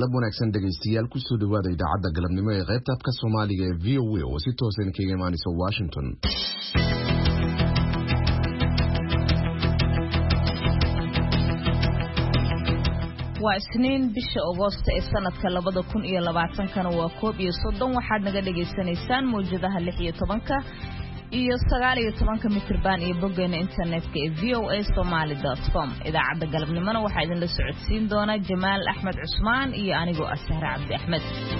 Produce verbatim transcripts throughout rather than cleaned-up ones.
galab wanaagsan dhageystayaal ku soo dhawaada idaacadda galabnimo ee qaybta afka Soomaaliga ee V O A oo si toos ah kaga imaanaysa Washington. waa isniin bisha Agoosto ee sanadka labada kun iyo labaatan kana waa koob iyo soddon waxaad naga dhageysanaysaan mowjadaha lix iyo tobanka iyo sagaal iyo tobanka mitirban iyo boggeena internetka ee v o a somali dot com. idaacadda galabnimona waxaa idin la socodsiin doona Jamaal Axmed Cusmaan iyo anigoo ah Sahra Cabdi Axmed.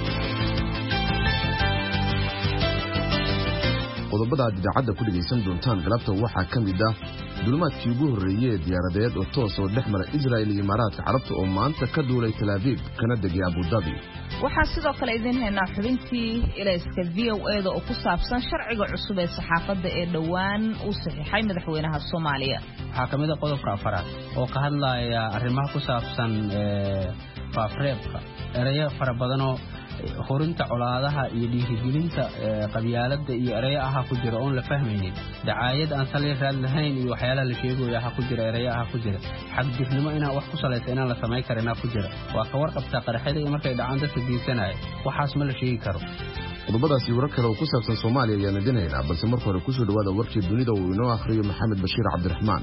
qodobada aad idaacadda ku dhageysan doontaan galabta waxaa ka mid ah dulimaadkii ugu horreeyay ee diyaaradeed oo toos oo dhex mara Israel iyo Imaaraadka Carabta oo maanta ka duulay Tel Aviv kana degay Abu Dhabi. waxaa sidoo kale idin haynaa xubintii ilayska V O A da oo ku saabsan sharciga cusub ee saxaafadda ee dhawaan uu saxiixay madaxweynaha Soomaaliya. waxaa ka mid ah qodobka afaraad oo ka hadlaya arrimaha ku saabsan faafreebka erayo fara badan oo horinta colaadaha iyo dhiirigelinta qabyaaladda iyo erayo aha ku jira oon la fahmaynin dacaayad aan sali raad lahayn iyo waxyaalaha la sheegayo aha ku jira erayo aha ku jira xadgudubnimo inaan wax ku salaysan inaan la samayn karin ku jira waa ka warqabta qaraxyada iyo markay dhacaan dadka diisanaya waxaas ma la sheegi karo. qodobadaasi warar kale oo ku saabsan Soomaaliya ayaan idinaynaa balse marka hore ku soo dhawaada warkii dunida oo inoo akhriyo Maxamed Bashiir Cabdiraxmaan.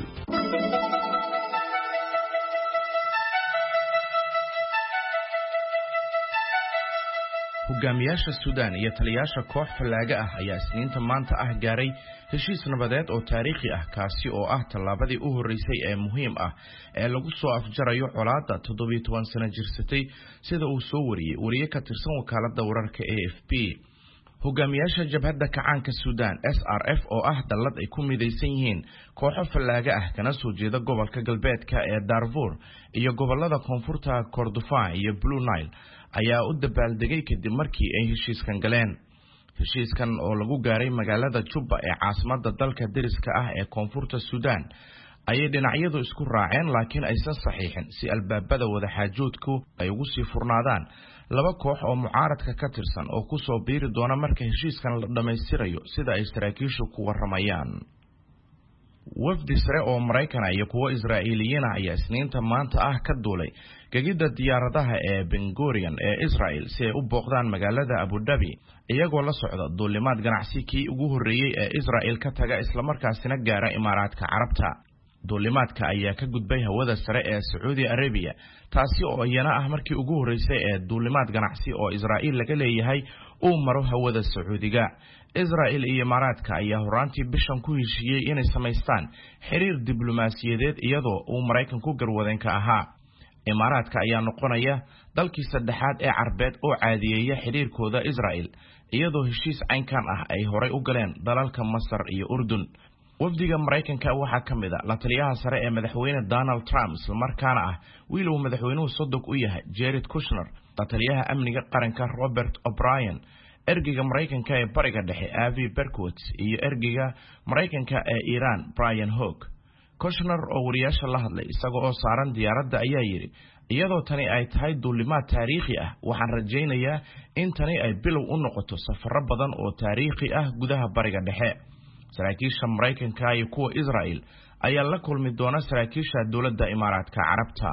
hogaamiyaasha Suudaan iyo taliyaasha koox falaaga ah ayaa isniinta maanta ah gaaray heshiis nabadeed oo taariikhi ah kaasi oo ah tallaabadii u horeysay ee muhiim ah ee lagu soo afjarayo colaadda toddoba iyo toban sano jirsatay sida uu soo wariyay wariye ka tirsan wakaaladda wararka A F P. hogaamiyaasha jabhadda kacaanka Suudaan S R F oo ah dallad ay ku midaysan yihiin kooxo falaaga ah kana soo jeeda gobolka galbeedka ee Darfur iyo gobolada koonfurta Kordofan iyo Blue Nile ayaa u dabaaldegay kadib markii ay heshiiskan galeen. heshiiskan oo lagu gaaray magaalada Juba ee caasimadda dalka deriska ah ee koonfurta Suudaan ayay dhinacyadu isku raaceen laakiin aysan saxiixin si albaabada wada xaajoodku ay ugu sii furnaadaan laba koox oo mucaaradka ka tirsan oo ku soo biiri doona marka heshiiskan la dhammaystirayo sida ay saraakiishu ku waramayaan. wafdi sare oo Mareykan iyo kuwa Israa'iiliyiin ah ayaa isniinta maanta ah ka duulay gegida diyaaradaha ee Ben Gurion ee Israel si ay u booqdaan magaalada Abu Dhabi iyagoo la socda duulimaad ganacsi kii ugu horreeyay ee Israel ka taga isla markaasina gaara Imaaraadka Carabta. duulimaadka ayaa ka gudbay hawada sare ee Saudi Arabia taasi oo iyana ah markii ugu horreysay ee duulimaad ganacsi oo Israel laga leeyahay uu maro hawada Sacuudiga. Israel iyo Imaaraadka ayaa horaantii bishan ku heshiiyay inay sameystaan xiriir diblomaasiyadeed iyadoo uu Mareykan ku garwadeen ka ahaa. Imaaraadka ayaa noqonaya dalkii saddexaad ee Carbeed oo caadiyeeya xiriirkooda Israel iyadoo heshiis caynkan ah ay horay u galeen dalalka Masar iyo Urdun. wafdiga Mareykanka waxaa ka mid ah la taliyaha sare ee madaxweyne Donald Trump isla markaana ah wiil uu madaxweynuhu sodog u yahay Jared Kushner, la taliyaha amniga qaranka Robert O'Brien, ergeyga Mareykanka ee bariga dhexe Avi Berkowitz iyo ergeyga Mareykanka ee Iran Brian Hook. Kushner oo wariyaasha la hadlay isagoo oo saaran diyaaradda ayaa yiri iyadoo tani ay tahay duulimaad taariikhi ah waxaan rajaynayaa in tani ay bilow u noqoto safarro badan oo taariikhi ah gudaha bariga dhexe. saraakiisha Mareykanka iyo kuwa Israel ayaa la kulmi doona saraakiisha dawladda Imaaraadka Carabta.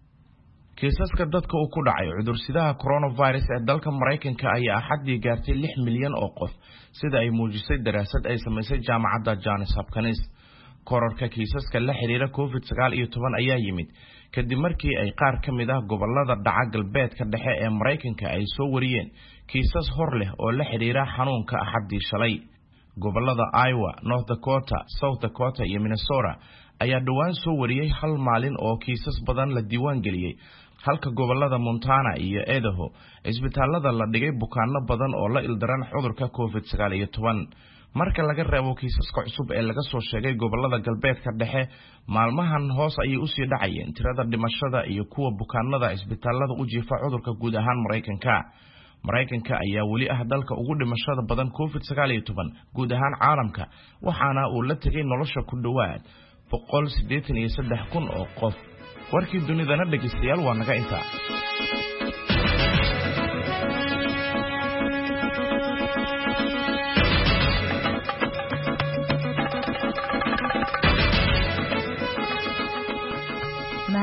kiisaska dadka uu ku dhacay cudursidaha coronavirus ee dalka Mareykanka ayaa xaddii gaartay lix milyan oo qof sida ay muujisay daraasad ay samaysay jaamacadda Johns Hopkins. kororka kiisaska la xiriira covid sagaal iyo toban ayaa yimid kadib markii ay qaar ka mid ah gobolada dhaca galbeedka dhexe ee Mareykanka ay soo wariyeen kiisas hor leh oo la xiriira xanuunka axaddii shalay. gobolada Iowa, North Dakota, South Dakota iyo Minnesota ayaa dhawaan soo wariyay hal maalin oo kiisas badan la diiwaan geliyay halka gobolada Montana iyo Idaho isbitaalada la dhigay bukaanno badan oo la ildaran cudurka covid sagaal iyo toban. marka laga reebo kiisaska cusub ee laga soo sheegay gobolada galbeedka dhexe maalmahan hoos ayay u sii dhacayeen tirada dhimashada iyo kuwa bukaanada isbitaalada u jiifa cudurka guud ahaan Mareykanka. Mareykanka ayaa wali ah dalka ugu dhimashada badan covid sagaal iyo toban guud ahaan caalamka waxaana uu la tagay nolosha ku dhawaad boqol siddeetan iyo saddex kun oo qof. warkii dunidana dhageystayaal waa naga inta.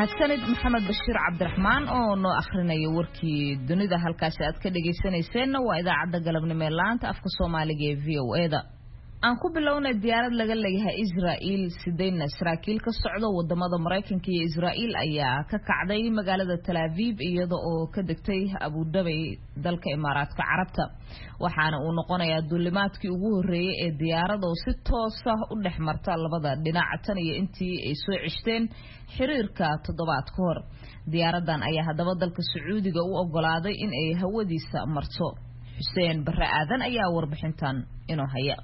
mahadsanid maxamed bashiir cabdiraxmaan oo noo akhrinaya warkii dunida halkaasi aad ka dhageysanayseena waa idaacadda galabnimo ee laanta afka Soomaaliga ee V O A da aan ku bilownay diyaarad laga leeyahay Israa'iil sidayna saraakiil ka socdo wadamada Mareykanka iyo Israa'iil ayaa ka kacday magaalada Tel Aviv iyada oo ka degtay Abu Dhabi dalka Imaaraadka Carabta waxaana uu noqonayaa duulimaadkii ugu horeeyay ee diyaarad oo si toos ah u dhexmarta labada dhinac tan iyo intii ay soo cishteen xiriirka toddobaad ka hor diyaaradan ayaa hadaba dalka Sacuudiga u ogolaaday in ay hawadiisa marto Xuseen Barre Aadan ayaa warbixintan inoo haya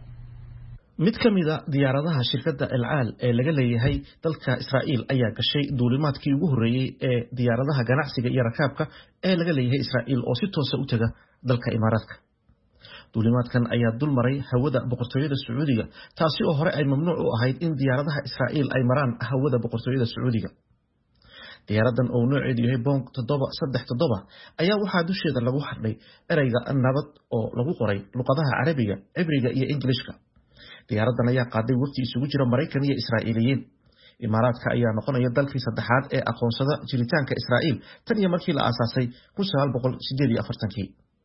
mid kamida diyaaradaha shirkadda El Al ee laga leeyahay dalka Israa'iil ayaa gashay duulimaadkii ugu horeeyay ee diyaaradaha ganacsiga iyo rakaabka ee laga leeyahay Israa'iil oo si toos ah u taga dalka Imaaraadka duulimaadkan ayaa dul maray hawada boqortooyada Sacuudiga taasi oo hore ay mamnuuc u ahayd in diyaaradaha Israa'iil ay maraan hawada boqortooyada Sacuudiga diyaaradan oo nooceedu yahay Boeing toddoba saddex toddoba ayaa waxaa dusheeda lagu xardhay ereyga nabad oo lagu qoray luqadaha Carabiga, Cibriga iyo Ingiriiska diyaaradan ayaa qaaday waqti isugu jira Mareykan iyo Israa'iiliyiin Imaaraadka ayaa noqonaya dalkii saddexaad ee aqoonsada jiritaanka Israa'iil tan iyo markii la aasaasay kun sagaal boqol sideed iyo afartan-kii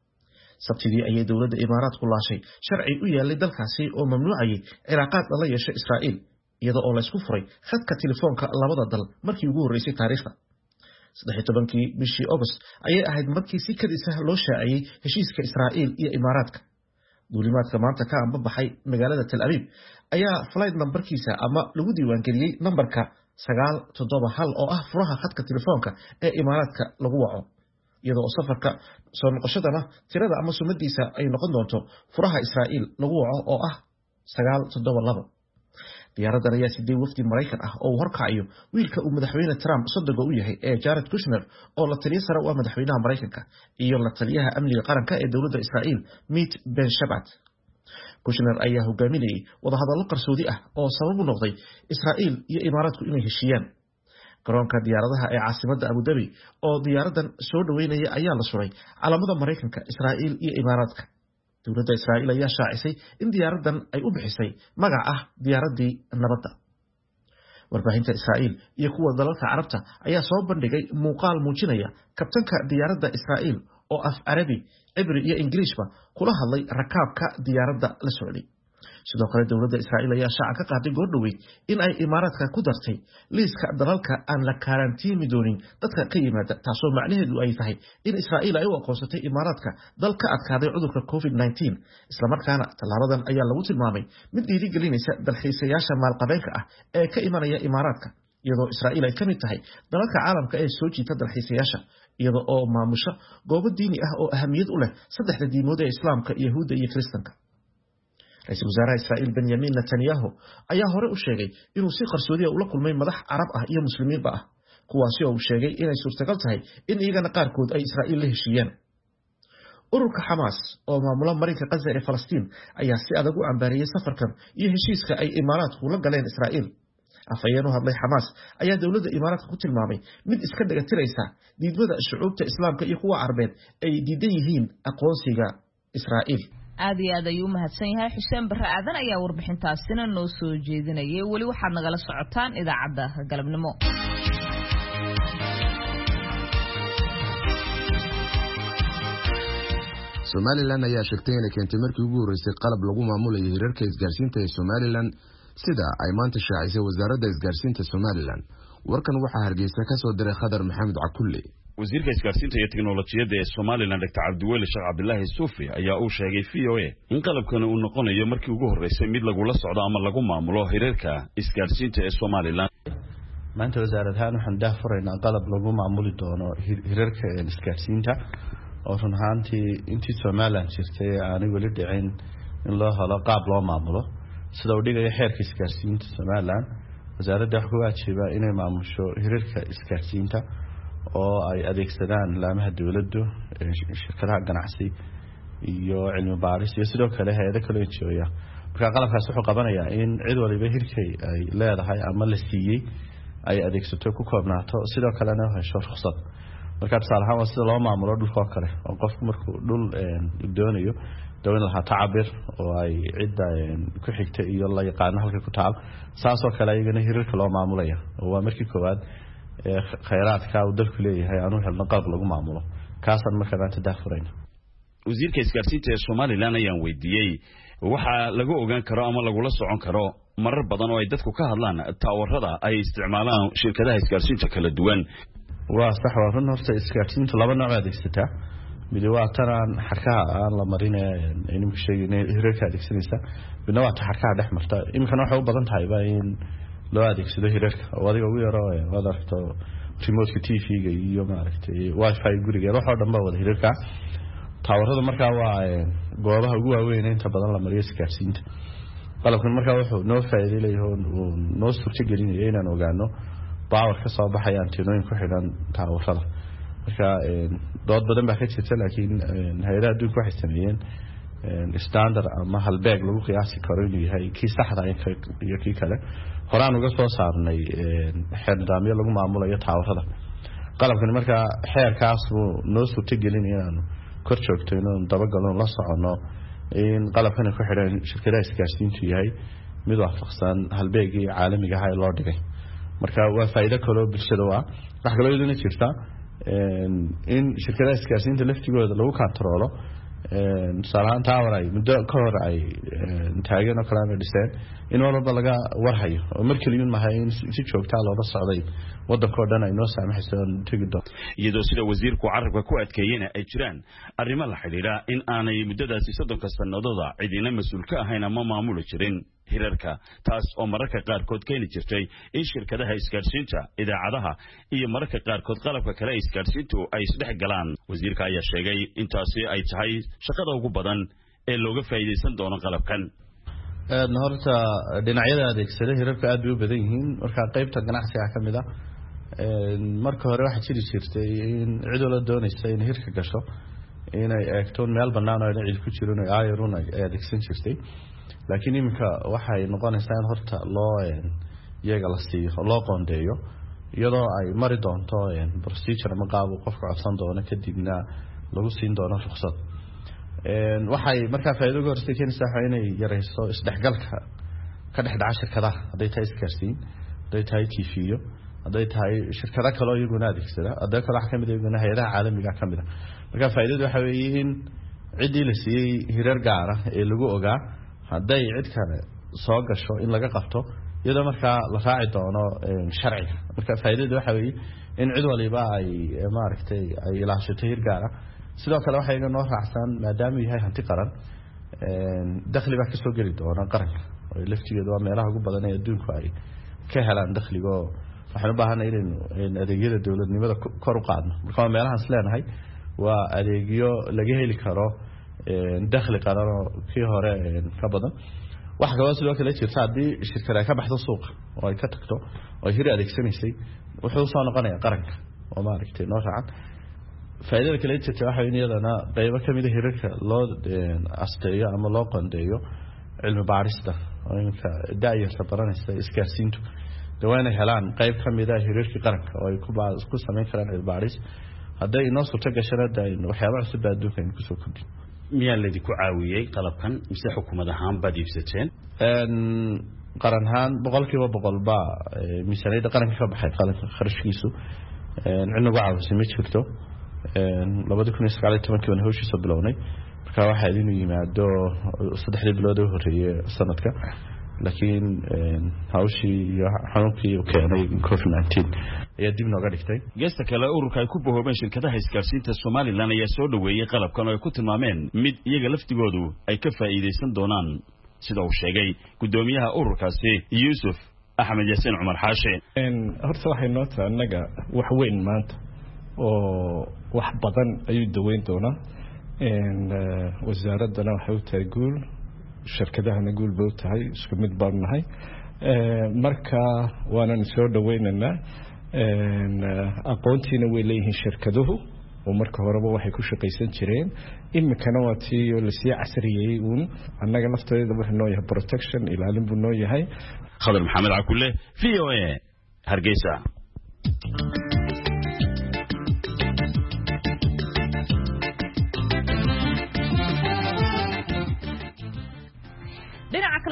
sabtidii ayay dawladda Imaaraadku laashay sharci u yeelay dalkaasi oo mamnuucayay cilaaqaad la yeesho Israa'iil iyadoo oo la isku furay khadka telefoonka labada dal markii ugu horeysay taariikhda saddex iyo tobankii bishii August ayay ahayd markii si kadis ah loo shaaciyay heshiiska Israa'iil iyo Imaaraadka duulimaadka maanta ka ambabaxay magaalada Tel Aviv ayaa flight numberkiisa ama lagu diiwaan geliyay numberka sagaal toddoba hal oo ah furaha khadka telefoonka ee Imaaraadka lagu waco iyadoo safarka soo noqoshadana tirada ama sumadiisa ay noqon doonto furaha Israa'iil lagu waco oo ah sagaal toddoba labo diyaaradan ayaa sidii wafdi Mareykan ah oo horkacayo wiilka uu madaxweyne Trump sodog u yahay ee Jared Kushner oo la taliye sare u ah madaxweynaha Mareykanka iyo la taliyaha amniga qaranka ee dawladda Israa'iil Meet Ben Shabbat Kushner ayaa hogaaminayay wadahadallo qarsoodi ah oo sabab u noqday Israa'iil iyo Imaaraadku inay heshiiyaan garoonka diyaaradaha ee caasimadda Abu Dhabi oo diyaaradan soo dhaweynaya ayaa la suray calaamada Mareykanka, Israa'iil iyo Imaaraadka dawladda Israa'iil ayaa shaacisay in diyaaradan ay u bixisay magac ah diyaaradii nabadda warbaahinta Israa'iil iyo kuwa dalalka Carabta ayaa soo bandhigay muuqaal muujinaya kabtanka diyaaradda Israa'iil oo af Carabi, Cibri iyo Ingiriisba kula hadlay rakaabka diyaaradda la socday sidoo kale dawladda Israa'iil ayaa shaaca ka qaaday goordhoweyd in ay Imaaraadka ku dartay liiska dalalka aan la karantiimi doonin dadka ka yimaada taasoo macnaheedu ay tahay in Israa'iil ay u aqoonsatay Imaaraadka dal ka adkaaday cudurka covid nineteen isla markaana talaabadan ayaa lagu tilmaamay mid dhiirigelinaysa dalxiisayaasha maalqabeenka ah ee ka imanaya Imaaraadka iyadoo Israa'iil ay kamid tahay dalalka caalamka ee soo jiita dalxiisayaasha iyadoo oo maamusha goobo diini ah oo ahamiyad u leh saddexda diimood ee Islaamka, Yahuudda iyo Kiristaanka Ra'iisul Wasaaraha Israa'iil Benjamin Netanyahu ayaa hore u sheegay inuu si qarsoodi ah ula kulmay madax Carab ah iyo Muslimiinba ah kuwaasi oo uu sheegay inay suurtagal tahay in iyagana qaarkood ay Israa'iil la heshiiyaan ururka Hamas oo maamula marinka Gaza ee Falastiin ayaa si adag u cambaariyay safarkan iyo heshiiska ay Imaaraadku la galeen Israa'iil afayeen u hadlay Hamas ayaa dawladda Imaaraadka ku tilmaamay mid iska dhagatiraysa diidmada shucuubta Islaamka iyo kuwa Carbeed ay diidan yihiin aqoonsiga Israa'iil aad iyo aad ayuu mahadsan yahay Xuseen Barre Aadan ayaa warbixintaasina noo soo jeedinayay wali waxaad nagala socotaan idaacadda galabnimo Somaliland ayaa sheegtay inay keentay markii ugu horeysay qalab lagu maamulayo hirarka isgaarsiinta ee Somaliland sida ay maanta shaacisay wasaaradda isgaarsiinta Somaliland warkan waxaa Hargeysa ka soo diray Khadar Maxamed Cakulle wasiirka isgaarsiinta iyo tiknoolajiyadda ee Somaliland Doctor Cabdiweli Sheekh Cabdullaahi Suufi ayaa uu sheegay V O A in qalabkan uu noqonayo markii ugu horeysay mid lagu la socdo ama lagu maamulo hirarka isgaarsiinta ee Somaliland maanta wasaaraddan waxaan daahfuraynaa qalab lagu maamuli doono hirarka isgaarsiinta oo run ahaantii intii Somaliland jirtay aanay weli dhicin in loo helo qaab loo maamulo sida uu dhigayo xeerka isgaarsiinta Somaliland wasaaradda waxa ku waajiba inay maamusho hirarka isgaarsiinta oo ay adeegsadaan laamaha dawladdu shirkadaha ganacsi iyo cilmi baaris iyo sidoo kale hay'ado kale oo jooya marka qalabkaas wuxuu qabanayaa in cid waliba hirkay ay leedahay ama la siiyay ay adeegsato ku koobnaato sidoo kalena hesho ruqsad marka tusaale ahaan sida loo maamulo dhulka kale oo qofku markuu dhul doonayo dawlad laha taabir oo ay cidda ku xigtay iyo la yaqaan halka ku taal saasoo kale ayagana hirarka loo maamulaya oo waa markii koowaad khayraadka uu dalku leeyahay aanu helno qalab lagu maamulo kaasan marka aan tadaafurayna wasiirka isgaarsiinta ee Soomaaliland ayaan weydiiyay waxa lagu ogaan karo ama lagu la socon karo marar badan oo ay dadku ka hadlaan taawarada ay isticmaalaan shirkadaha isgaarsiinta kala duwan waa sax waa run horta isgaarsiintu laba nooc adeegsata mid waa tan xarkaha aan la marinay inuu ku sheegay hirarka adeegsanaysa midna waa xarkaha dhex marta imkan waxa u badan tahay in loo adeegsado hirarka oo adiga ugu yaro wada aragto remote T V-ga iyo maaragtay wifi guriga waxa dhanba wada hirarka taawarada markaa waa goobaha ugu waaweyn inta badan la mariyo isgaarsiinta qalabkan markaa wuxuu noo faa'iido leeyahay oo noo suurta gelinaya inaan ogaano power ka soo baxaya antenooyin ku xidhan taawarada marka dood badan baa ka jirta laakiin hay'adaha adduunka waxay sameeyeen standard ama halbeeg lagu qiyaasi karo inuu yahay kii saxda ah iyo kii kale horaan uga soo saarnay xeer nidaamyo lagu maamulayo taawarada qalabkan markaa xeerkaas uu noo suurta gelinaya inaan kor joogto inuu dabagalno la socono in qalabkan ku xidhan shirkadaha isgaarsiintu yahay mid waafaqsan halbeegii caalamiga ah ee loo dhigay marka waa faa'iido kale oo bulshada waa wax kale oo idin jirta in shirkadaha isgaarsiinta laftigooda lagu kantaroolo salaanta awray muddo ka hor ay taageero kala dhiseen in walba laga warhayo oo markii uu mahay in si joogto ah looga socday wadanka dhan ay noo saamaxayso tagi doon iyadoo sida wasiirku carabka ku adkeeyeen ay jiraan arrimo la xiriira in aanay muddadaasi soddonka sanadooda cidina mas'uul ka ahayn ama maamul jirin hirarka taas oo mararka qaar kood keeni jirtay in shirkadaha isgaarsiinta idaacadaha iyo mararka qaar kood qalabka kale isgaarsiintu ay isdhex galaan wasiirka ayaa sheegay intaasi ay tahay shaqada ugu badan ee looga faa'iideysan doono qalabkan ee horta dhinacyada adeegsada hirarka aad u badan yihiin marka qaybta ganacsiga ka mid ah ee marka hore waxa jiri jirtay in cid wala doonaysa in hirka gasho inay eegto meel banaan oo cid ku jiro inay ayruun ay adeegsan jirtay laakiin imika waxay noqonaysaa in horta loo iyaga la siiyo loo qoondeeyo iyadoo ay mari doonto procedure ama qaab qofka codsan doono kadibna lagu siin doono ruqsad een waxay markaa faa'iido ugu horreysay keenaysaa inay yareyso isdhexgalka ka dhex dhaca shirkadaha haday tahay isgaarsiin haday tahay T V-yo haday tahay shirkado kale oo iyaguna adeegsada haday kale wax kamid ah hay'adaha caalamiga ah kamid ah marka faa'iidadu waxa weeye in cidii la siiyay hirar gaar ah ee lagu ogaa haday cid kale soo gasho in laga qabto iyadoo markaa la raaci doono sharciga marka faa'iidadu waxa weeye in cid waliba ay maaragtay ay ilaashato hir gaar ah sidoo kale waxa iga noo raacsan maadaama yahay hanti qaran een dakhli baa ka soo gali doona qaranka oo laftigeedu waa meelaha ugu badan ee adduunka ay ka helaan dakhliga waxaan u baahanahay in adeegyada dawladnimada kor u qaadno marka meelahan isleenahay waa adeegyo laga heli karo een dakhli qaran oo kii hore ka badan waxa kale sidoo kale jirta hadii shirkadaha ka baxdo suuqa oo ay ka tagto oo hir adeegsanaysay wuxuu soo noqonayaa qaranka oo maaragtay noo raacan faa'iidada kale jirta waxa in iyadana qaybo kamid ah hirarka loo asteeyo ama loo qondeeyo cilmi baarista oo inka daayirta baranaysa isgaarsiintu dawaana helaan qayb kamid ah hirarka qaranka oo ay ku baad isku sameyn karaan cilmi baaris haday inoo soo tagashana waxyaabo cusub adduunka ku soo kordhin miyaa la idinku caawiyay qalabkan mise xukuumad ahaan baad iibsateen een qaran ahaan boqolkiiba boqol ba miisaaniyada qaranka ka baxay qalabka kharashkiisu een cinagu caawisay ma jirto een laba kun iyo sagaal iyo toban kii hawshiisa bilownay marka waxa idin yimaado saddex bilood oo horeeyay sanadka laakiin hawshii iyo xanuunkii uu keenay covid nineteen ayaa dib nooga dhigtay geesta kale ururka ay ku bohoobeen shirkadaha isgaarsiinta Soomaaliland ayaa soo dhaweeyay qalabkan oo ay ku tilmaameen mid iyaga laftigoodu ay ka faa'iideysan doonaan sida uu sheegay gudoomiyaha ururkaasi Yuusuf Axmed Yaasiin Cumar Xaashi een horta waxay noo tahay anaga wax weyn maanta oo wax badan ayuu daweyn doonaa een wasaaradana waxay u tahay guul shirkadahana guul bay u tahay isku mid baan nahay ee marka waana soo dhaweynaynaa een aqoontiina way leeyihiin shirkaduhu oo marka horeba waxay ku shaqaysan jireen imikana waa tii la sii casriyay uun annaga lafteeda wuxuu noo yahay protection ilaalin buu noo yahay Khadar Maxamed Cakulle V O A Hargeysa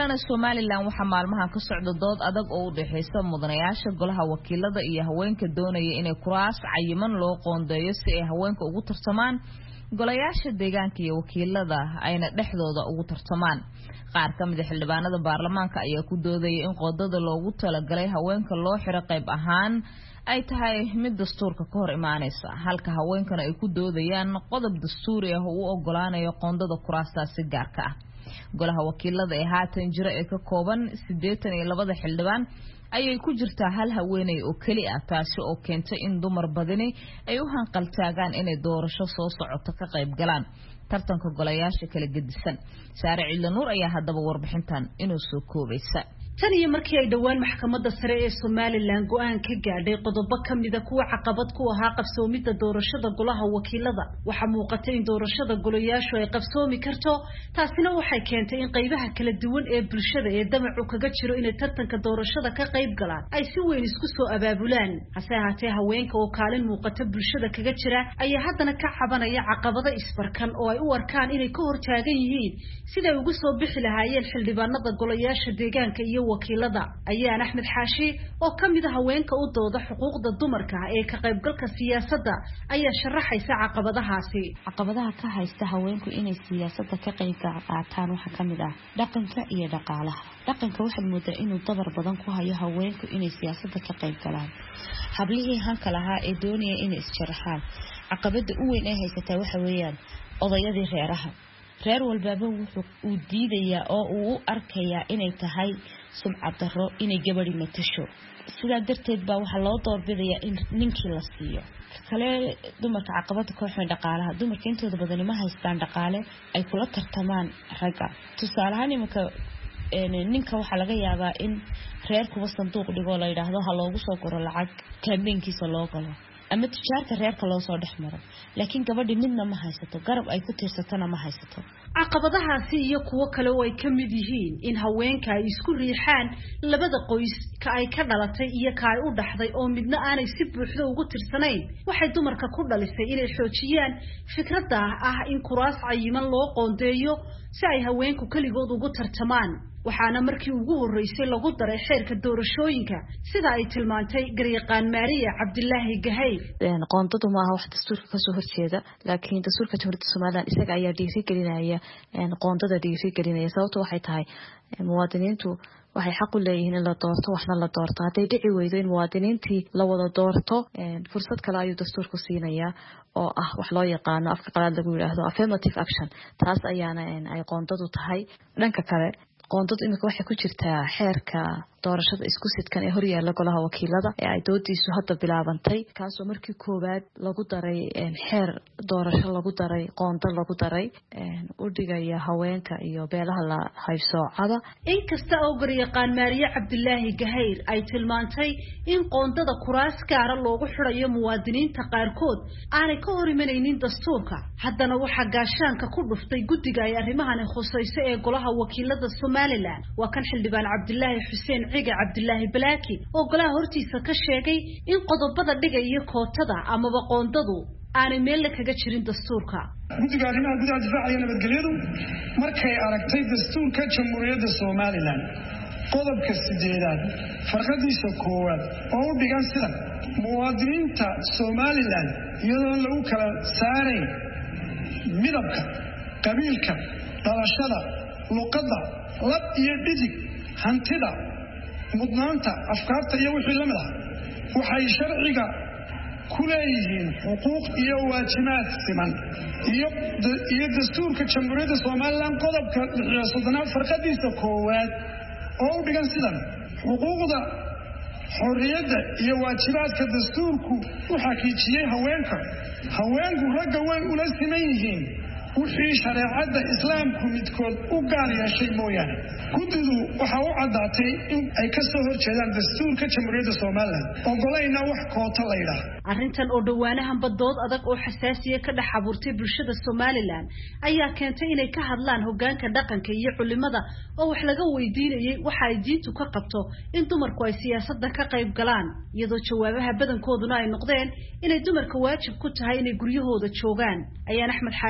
kalena Somaliland waxa maalmahan ka socda dood adag oo u dhaxaysa mudanayaasha golaha wakiilada iyo haweenka doonaya inay kuraas cayiman loo qoondeeyo si ay haweenka ugu tartamaan golayaasha deegaanka iyo wakiilada ayna dhexdooda ugu tartamaan. qaar ka mid ah xildhibaanada baarlamaanka ayaa ku doodaya in qoodada loogu talagalay haweenka loo xiro qayb ahaan ay tahay mid dastuurka ka hor imaanaysa, halka haweenkana ay ku doodayaan qodob dastuuri ah oo u ogolaanayo qoondada kuraastaasi gaarka ah. golaha wakiilada ee haatan jira ee ka kooban siddeetan iyo laba xildhibaan ayay ku jirtaa hal haweeney oo kali ah, taasi oo keentay in dumar badani ay u hanqal taagaan inay doorasho soo socoto ka qayb galaan tartanka golayaasha kala gedisan. Saare Ciidanuur ayaa haddaba warbixintan inuu soo koobaysa. tan iyo markii ay dhawaan maxkamadda sare ee Somaliland go'aan ka gaadhay qodobo kamid ah kuwa caqabad ku ahaa qabsoomida doorashada golaha wakiilada, waxa muuqatay in doorashada golayaashu ay qabsoomi karto. taasina waxay keentay in qaybaha kala duwan ee bulshada ee damacu kaga jiro inay tartanka doorashada ka qayb galaan ay si weyn isku soo abaabulaan. hase ahaatee haweenka oo kaalin muuqata bulshada kaga jira ayaa haddana ka cabanaya caqabado isbarkan oo ay u arkaan inay ka hortaagan yihiin siday ugu soo bixi lahaayeen xildhibaanada golayaasha deegaanka iyo wakiilada. ayaan Axmed Xaashi oo kamid ah haweenka u dooda xuquuqda dumarka ee ka qaybgalka siyaasadda ayaa sharaxaysa caqabadahaasi. caqabadaha ka haysta haweenku inay siyaasadda ka qayb qaataan waxa kamid ah dhaqanka iyo dhaqaalaha. dhaqanka waxa moodaa inuu dabar badan ku hayo haweenku inay siyaasadda ka qayb galaan. hablihii hanka lahaa ee doonaya inay isjaraxaan, caqabada u weyn ee haysata waxa weeyaan odayadii reeraha. reer walbaaba wuxuu uu diidayaa oo uu u arkayaa inay tahay sumcad darro inay gabadhi matasho. sidaa darteed baa waxaa loo doorbidayaa in ninkii la siiyo. kale dumarka caqabada ka waxay dhaqaalaha. dumarka intooda badan ma haystaan dhaqaale ay kula tartamaan ragga. tusaale ahaan iminka ninka waxaa laga yaabaa in reerkuba sanduuq dhigo la yidhaahdo ha loogu soo guro lacag kaambeynkiisa loo galo ama tijaarta reerka loo soo dhex maro, laakiin gabadhi midna ma haysato, garab ay ku tiirsatana ma haysato. caqabadahaasi iyo kuwo kale oo ay kamid yihiin in haweenka ay isku riixaan labada qoys ka ay ka dhalatay iyo ka ay u dhaxday oo midna aanay si buuxda ugu tirsanayn, waxay dumarka ku dhalisay inay xoojiyaan fikradda ah in kuraas cayiman loo qoondeeyo si ay haweenku kaligood ugu tartamaan. waxaana markii ugu horeysay lagu daray xeerka doorashooyinka sida ay tilmaantay garyaqaan Maariya Cabdilaahi Gahayr. een qoondadu ma aha wax dastuurka ka soo horjeeda, laakiin dastuurka Jamhuuriyadda Soomaaliland isaga ayaa dhiirigelinaya een qoondada dhiirigelinaya. sababtu waxay tahay muwaadiniintu waxay xaq u leeyihiin in la doorto waxna la doorto. haday dhici weydo in muwaadiniintii la wada doorto, een fursad kale ayuu dastuurku siinayaa oo ah wax loo yaqaano afka qalaad lagu yiraahdo affirmative action. taas ayaana ay qoondadu tahay. dhanka kale qoondadu imika waxay ku jirtaa xeerka doorashada isku sidkan ee horyaalla golaha wakiilada ee ay doodiisu hadda bilaabantay, kaasoo markii koowaad lagu daray xeer doorasho lagu daray qoonda lagu daray u dhigaya haweenka iyo beelaha la haybsoocada. inkasta oo garyaqaan Maariya Cabdilaahi Gahayr ay tilmaantay in qoondada kuraas gaara loogu xirayo muwaadiniinta qaarkood aanay ka hor imanaynin dastuurka, haddana waxaa gaashaanka ku dhuftay guddiga ay arrimahani khusayso ee golaha wakiilada Somaliland. waa kan xildhibaan Cabdilaahi Xuseen Ciga Cabdilaahi Balaaki oo golaha hortiisa ka sheegay in qodobada dhigaya kootada ama qoondadu aanay meel kaga jirin dastuurka. guddiga arrimaha gudaha difaaca nabadgelyadu markay aragtay dastuurka Jamhuuriyadda Somaliland qodobka sideedaad farqadiisa koowaad oo u dhigan sida muwaadiniinta Somaliland iyadoo lagu kala saaray midabka, qabiilka, dhalashada, luqadda, lab iyo dhidig, hantida, mudnaanta, afkaarta iyo wixii la mid ah, waxay sharciga ku leeyihiin xuquuq iyo waajibaad siman iyo iyo dastuurka Jamhuuriyadda Somaliland qodobka lix iyo soddonaad farqadiisa koowaad oo u dhigan sidan xuquuqda xorriyadda iyo waajibaadka dastuurku u xaqiijiyay haweenka haweenku ragga way ula siman yihiin wixii shareecada islaamku midkood u gaar yeeshay mooyaane. guddidu waxa u caddaatay in ay ka soo horjeedaan dastuurka Jamhuuriyadda Somaliland ogolayna wax koota la yidhaahdo. arrintan oo dhawaanahan badood adag oo xasaasiya ka dhex abuurtay bulshada Somaliland ayaa keentay inay ka hadlaan hoggaanka dhaqanka iyo culimada oo wax laga weydiinayay waxa ay diintu ka qabto in dumarku ay siyaasadda ka qayb galaan, iyadoo jawaabaha badankooduna ay noqdeen inay dumarka waajib ku tahay inay guryahooda joogaan. ayaan Axmed Xaashi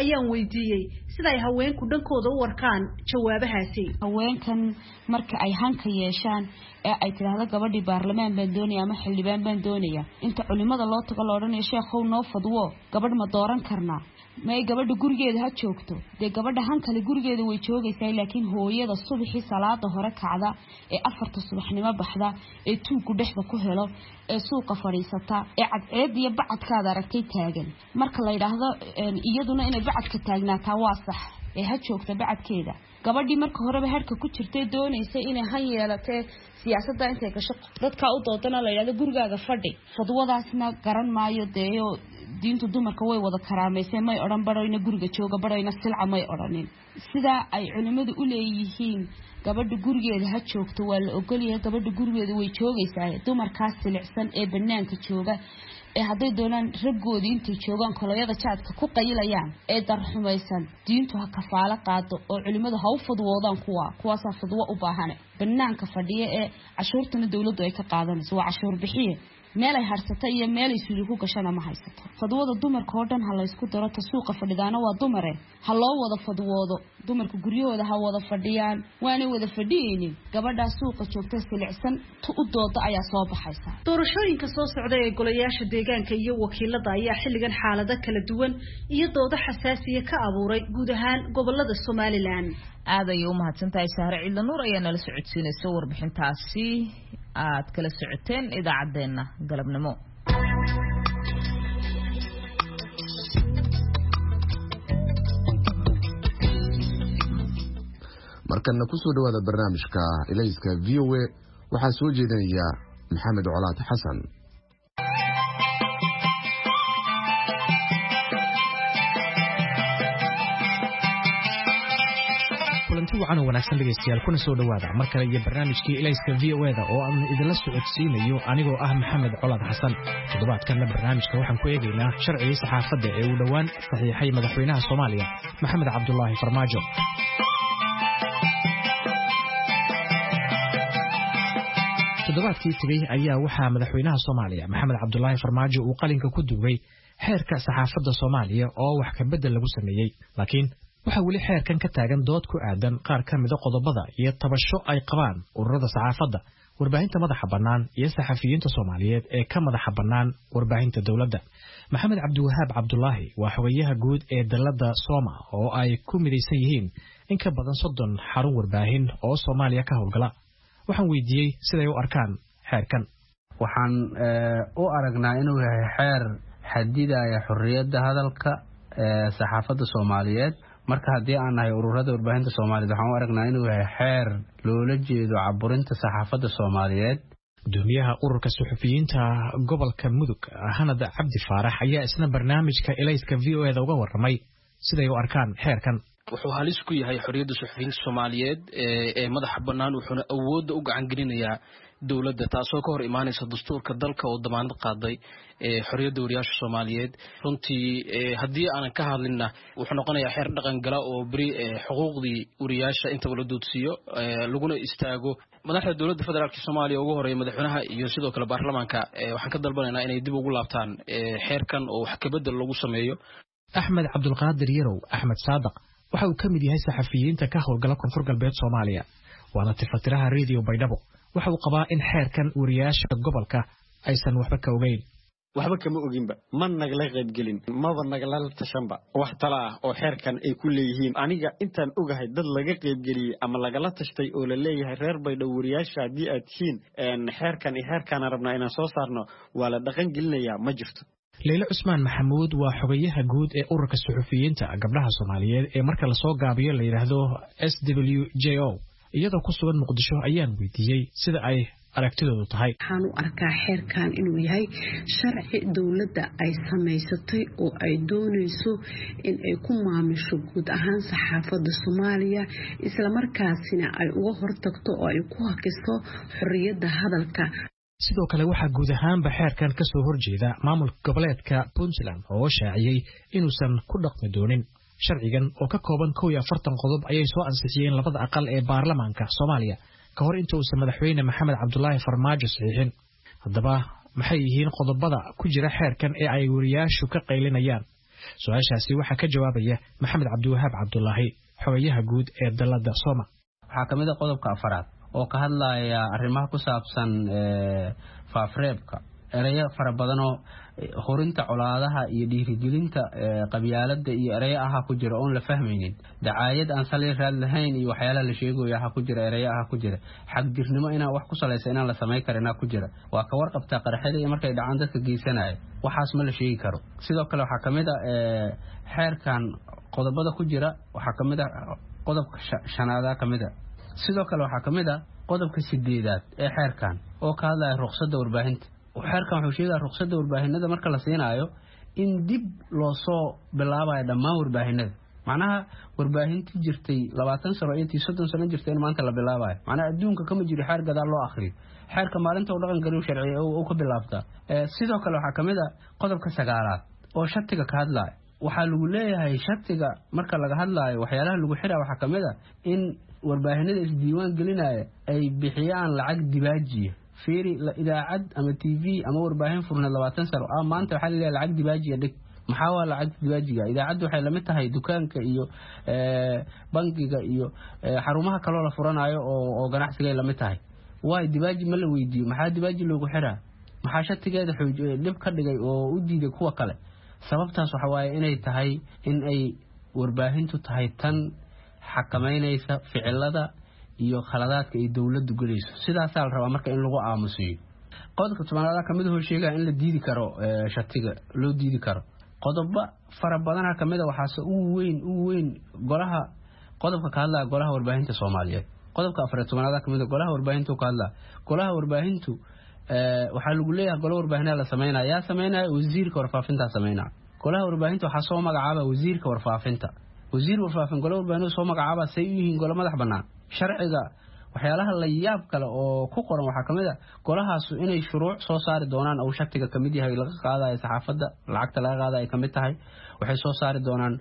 ayaan weydiiyey sida ay haweenku dhankooda u warkaan jawaabahaasi. haweenkan marka ay hanka yeeshaan ee ay tiraahdo gabadhii baarlamaan baan doonaya ama xildhibaan baan doonaya inta culimada loo tago la odhanayo sheekhow noo fadwo gabadh ma dooran karnaa ma ay gabadha gurigeeda ha joogto dee gabadha hankale gurigeeda way joogaysaa laakiin hooyada subaxii salaada hore kacda ee afarta subaxnimo baxda ee tuugu dhexda ku helo ee suuqa fadhiisata ee cadceed iyo bacadkaada aragtay taagan marka la yiraahdo iyaduna inay bacadka taagnaataa waa sax ee ha joogta bacadkeeda gabadhii marka horeba harka ku jirtay doonaysay inay han yeelatay siyaasadda intay gasho dadka u doodana la yiraahdo gurigaaga fadhi fadwadaasna garan maayo deeyo diintu dumarka way wada karaameysay may oran barayna guriga jooga barayna silca may oranin sida ay culimadu u leeyihiin gabadha gurigeeda ha joogto waa la ogol yahay gabadha gurigeeda way joogaysaa dumarkaas silicsan ee banaanka jooga ee haday doonaan raggoodii intay joogaan kolayada jaadka ku qayilayaan ee darxumaysan diintu ha kafaala qaado oo culimadu ha u fadwoodaan kuwa kuwaas fadwo u baahan banaanka fadhiya ee cashuurtana dawladdu ay ka qaadanayso waa cashuur bixiye meel ay harsata iyo meel ay suuli ku gashana ma haysato fadwada dumarka oo dhan ha la isku daro ta suuqa fadhidaana waa dumare ha loo wada fadwoodo dumarka guryahooda ha wada fadhiyaan waana wada fadhiyeen gabadha suuqa joogta silicsan tu u dooda ayaa soo baxaysa doorashooyinka soo socda ee golayaasha deegaanka iyo wakiilada ayaa xilligan xaalado kala duwan iyo doodo xasaasiya ka abuuray guud ahaan gobolada Soomaaliland aad ay u mahadsantahay Sahra Ciidan Nuur ayaa nala socodsiinaysa warbixintaasi aad kala socoteen idaacadeena galabnimo markana ku soo dhawaada barnaamijka Ilayska V O A waxaa soo jeedinaya Maxamed Colaad Xasan kulanti wacan oo wanaagsan dhegeystayaal kuna soo dhawaada mar kale iyo barnaamijkii Ilayska V O A-da oo aan idinla socodsiinayo anigoo ah Maxamed Colaad Xasan toddobaadkan barnaamijka waxaan ku eegaynaa sharciga saxaafadda ee uu dhawaan saxiixay madaxweynaha Soomaaliya Maxamed Cabdullaahi Farmaajo toddobaadkii tagay ayaa waxaa madaxweynaha Soomaaliya Maxamed Cabdullaahi Farmaajo uu qalinka ku duubay xeerka saxaafadda Soomaaliya oo wax ka bedel lagu sameeyay laakiin waxa wali xeerkan ka taagan dood ku aadan qaar ka mid ah qodobada iyo tabasho ay qabaan ururada saxaafadda warbaahinta madaxa bannaan iyo saxafiyiinta Soomaaliyeed ee ka madaxa bannaan warbaahinta dawladda Maxamed Cabdiwahaab Cabdullaahi waa xogayaha guud ee dalladda Sooma oo ay ku midaysan yihiin in ka badan soddon xarun warbaahin oo Soomaaliya ka howlgala waxaan weydiiyey siday u arkaan xeerkan waxaan u aragnaa inuu yahay xeer xadidaya xorriyadda hadalka ee saxaafadda Soomaaliyeed marka haddii aan nahay ururada warbaahinta Soomaaliyeed waxaan u aragnaa inuu yahay xeer loola jeedo caburinta saxaafadda Soomaaliyeed gudoomiyaha ururka suxufiyiinta gobolka Mudug Hanad Cabdi Faarax ayaa isna barnaamijka Ilayska V O A-da uga warramay siday u arkaan xeerkan wuxuu halis ku yahay xorriyadda suxufiyiinta Soomaaliyeed ee madaxa bannaan wuxuuna awoodda u gacan gelinayaa dawladda taasoo ka hor imaanaysa dastuurka dalka oo damaanad qaaday ee xorriyadda wariyaasha Soomaaliyeed runtii haddii aanan ka hadlinna wuxuu noqonayaa xeer dhaqan gala oo bari xuquuqdii wariyaasha inta la doodsiyo laguna istaago madaxda dawladda federaalka Soomaaliya ugu horeeyay madaxweynaha iyo sidoo kale baarlamaanka waxaan ka dalbanaynaa inay dib ugu laabtaan xeerkan oo wax ka bedel lagu sameeyo Axmed Cabdulqaadir Yarow Axmed Saadaq waxa uu ka mid yahay saxafiyiinta ka howlgala koonfur galbeed Soomaaliya waana tifatiraha Radio Baydhabo waxa uu qabaa in xeerkan wariyaasha gobolka aysan waxba ka ogeyn waxba kama oginba ma nagala qayb gelin maba nagala tashanba wax tala ah oo xeerkan ay ku leeyihiin aniga intaan ogahay dad laga qayb geliyay ama lagala tashtay oo la leeyahay reer Baydhabo wariyaasha hadii aad tihiin xeerkan iyo xeerkan rabnaa inaan soo saarno waa la dhaqan gelinayaa ma jirto Leila Usman Maxamuud waa xogayaha guud ee ururka suxufiyiinta gabdhaha Soomaaliyeed ee marka la soo gaabiyo la yiraahdo S W J O iyadoo ku sugan Muqdisho ayaan weydiiyay sida ay aragtidoodu tahay waxaan u arkaa xeerkan inuu yahay sharci dawladda ay samaysatay oo ay doonayso in ay ku maamusho guud ahaan saxaafadda Soomaaliya isla markaasina ay uga hortagto oo ay ku hakiso xorriyadda hadalka sidoo kale waxa guud ahaanba xeerkan ka soo horjeeda maamulka goboleedka Puntland oo shaaciyay inuusan ku dhaqmi doonin sharcigan oo ka kooban kow iyo afartan qodob ayay soo ansixiyeen labada aqal ee baarlamaanka Soomaaliya ka hor inta uusan madaxweyne Maxamed Cabdullaahi Farmaajo saxiixin haddaba maxay yihiin qodobada ku jira xeerkan ee ay wariyaashu ka qaylinayaan su-aashaasi waxaa ka jawaabaya maxamed cabdiwahaab cabdulaahi xogayaha guud ee dalada Soma. waxaa kamid ah qodobka afaraad oo ka hadlaya arrimaha ku saabsan faafreebka erayo fara badan oo horinta colaadaha iyo dhiirigelinta qabyaalada iyo erayo aha ku jira oo la fahmaynin dacaayad aan salay raad lahayn iyo waxyaalaha la sheegayo aha ku jira erayo aha ku jira xaq dirnimo inaan wax ku salaysan inaan la sameey karin ku jira waa ka warqabta qaraxada iyo markay dhacaan dadka geysanaya waxaas ma la sheegi karo sidoo kale waxaa kamid ah xeerkan qodobada ku jira waxaa kamid ah qodobka shanaada kamid ah sidoo kale waxaa kamid ah qodobka sideedaad ee xeerkan oo ka hadlaya ruqsadda warbaahinta xeerkan wuxuu sheegaa ruqsadda warbaahinada marka la siinayo in dib loo soo bilaabayo dhammaan warbaahinada macnaha warbaahintii jirtay labaatan sano iyo soddon sano jirtay in maanta la bilaabayo macnaha adduunka kama jiro xeer gadaal loo akhriyo xeerka maalinta uu dhaqan galiyo sharci oo ka bilaabta sidoo kale waxaa kamid ah qodobka sagaalaad oo shatiga ka hadlaya waxaa lagu leeyahay shatiga marka laga hadlaayo waxyaalaha lagu xiraa waxaa kamid ah in warbaahinada isdiiwaan gelinaya ay bixiyaan lacag dibaajiya fiiri idaacad ama T V ama warbaahin furnayd labaatan sano ah maanta waxaa leeyahay lacag dibaajiya dhig maxaa waa lacag dibaajiga idaacaddu waxay la mid tahay dukaanka iyo bangiga iyo xarumaha kale oo la furanayo oo oo ganacsiga la mid tahay way dibaaji ma la weydiyo maxaa dibaaji loogu xiraa maxaa shatigeeda xoojiyay dib ka dhigay oo u diiday kuwa kale sababtaas waxa waaye inay tahay in ay warbaahintu tahay tan xakameynaysa ficilada iyo khaladaadka ay dawladdu galayso sidaas la rabaa marka in lagu aamusiyo qodobka tobanaad kamid ah oo sheegaya in la diidi karo shatiga loo diidi karo qodobo fara badan kamid ah waxaas uu weyn uu weyn golaha qodobka ka hadlaya golaha warbaahinta Soomaaliyeed qodobka afar iyo tobanaad kamid ah golaha warbaahinta ka hadlaya golaha warbaahintu waxaa lagu leeyahay golaha warbaahinta la sameeynaa yaa sameeynaa wasiirka warfaafinta sameeynaa golaha warbaahinta waxaa soo magacaaba wasiirka warfaafinta wasiir warfaafin golaha warbaahinta soo magacaaba say u yihiin golaha madax banaan sharciga waxyaalaha la yaab kale oo ku qoran waxaa kamid ah golahaas inay shuruuc soo saari doonaan oo shatiga kamid yahay laga qaadayo saxaafadda lacagta laga qaadayo kamid tahay waxay soo saari doonaan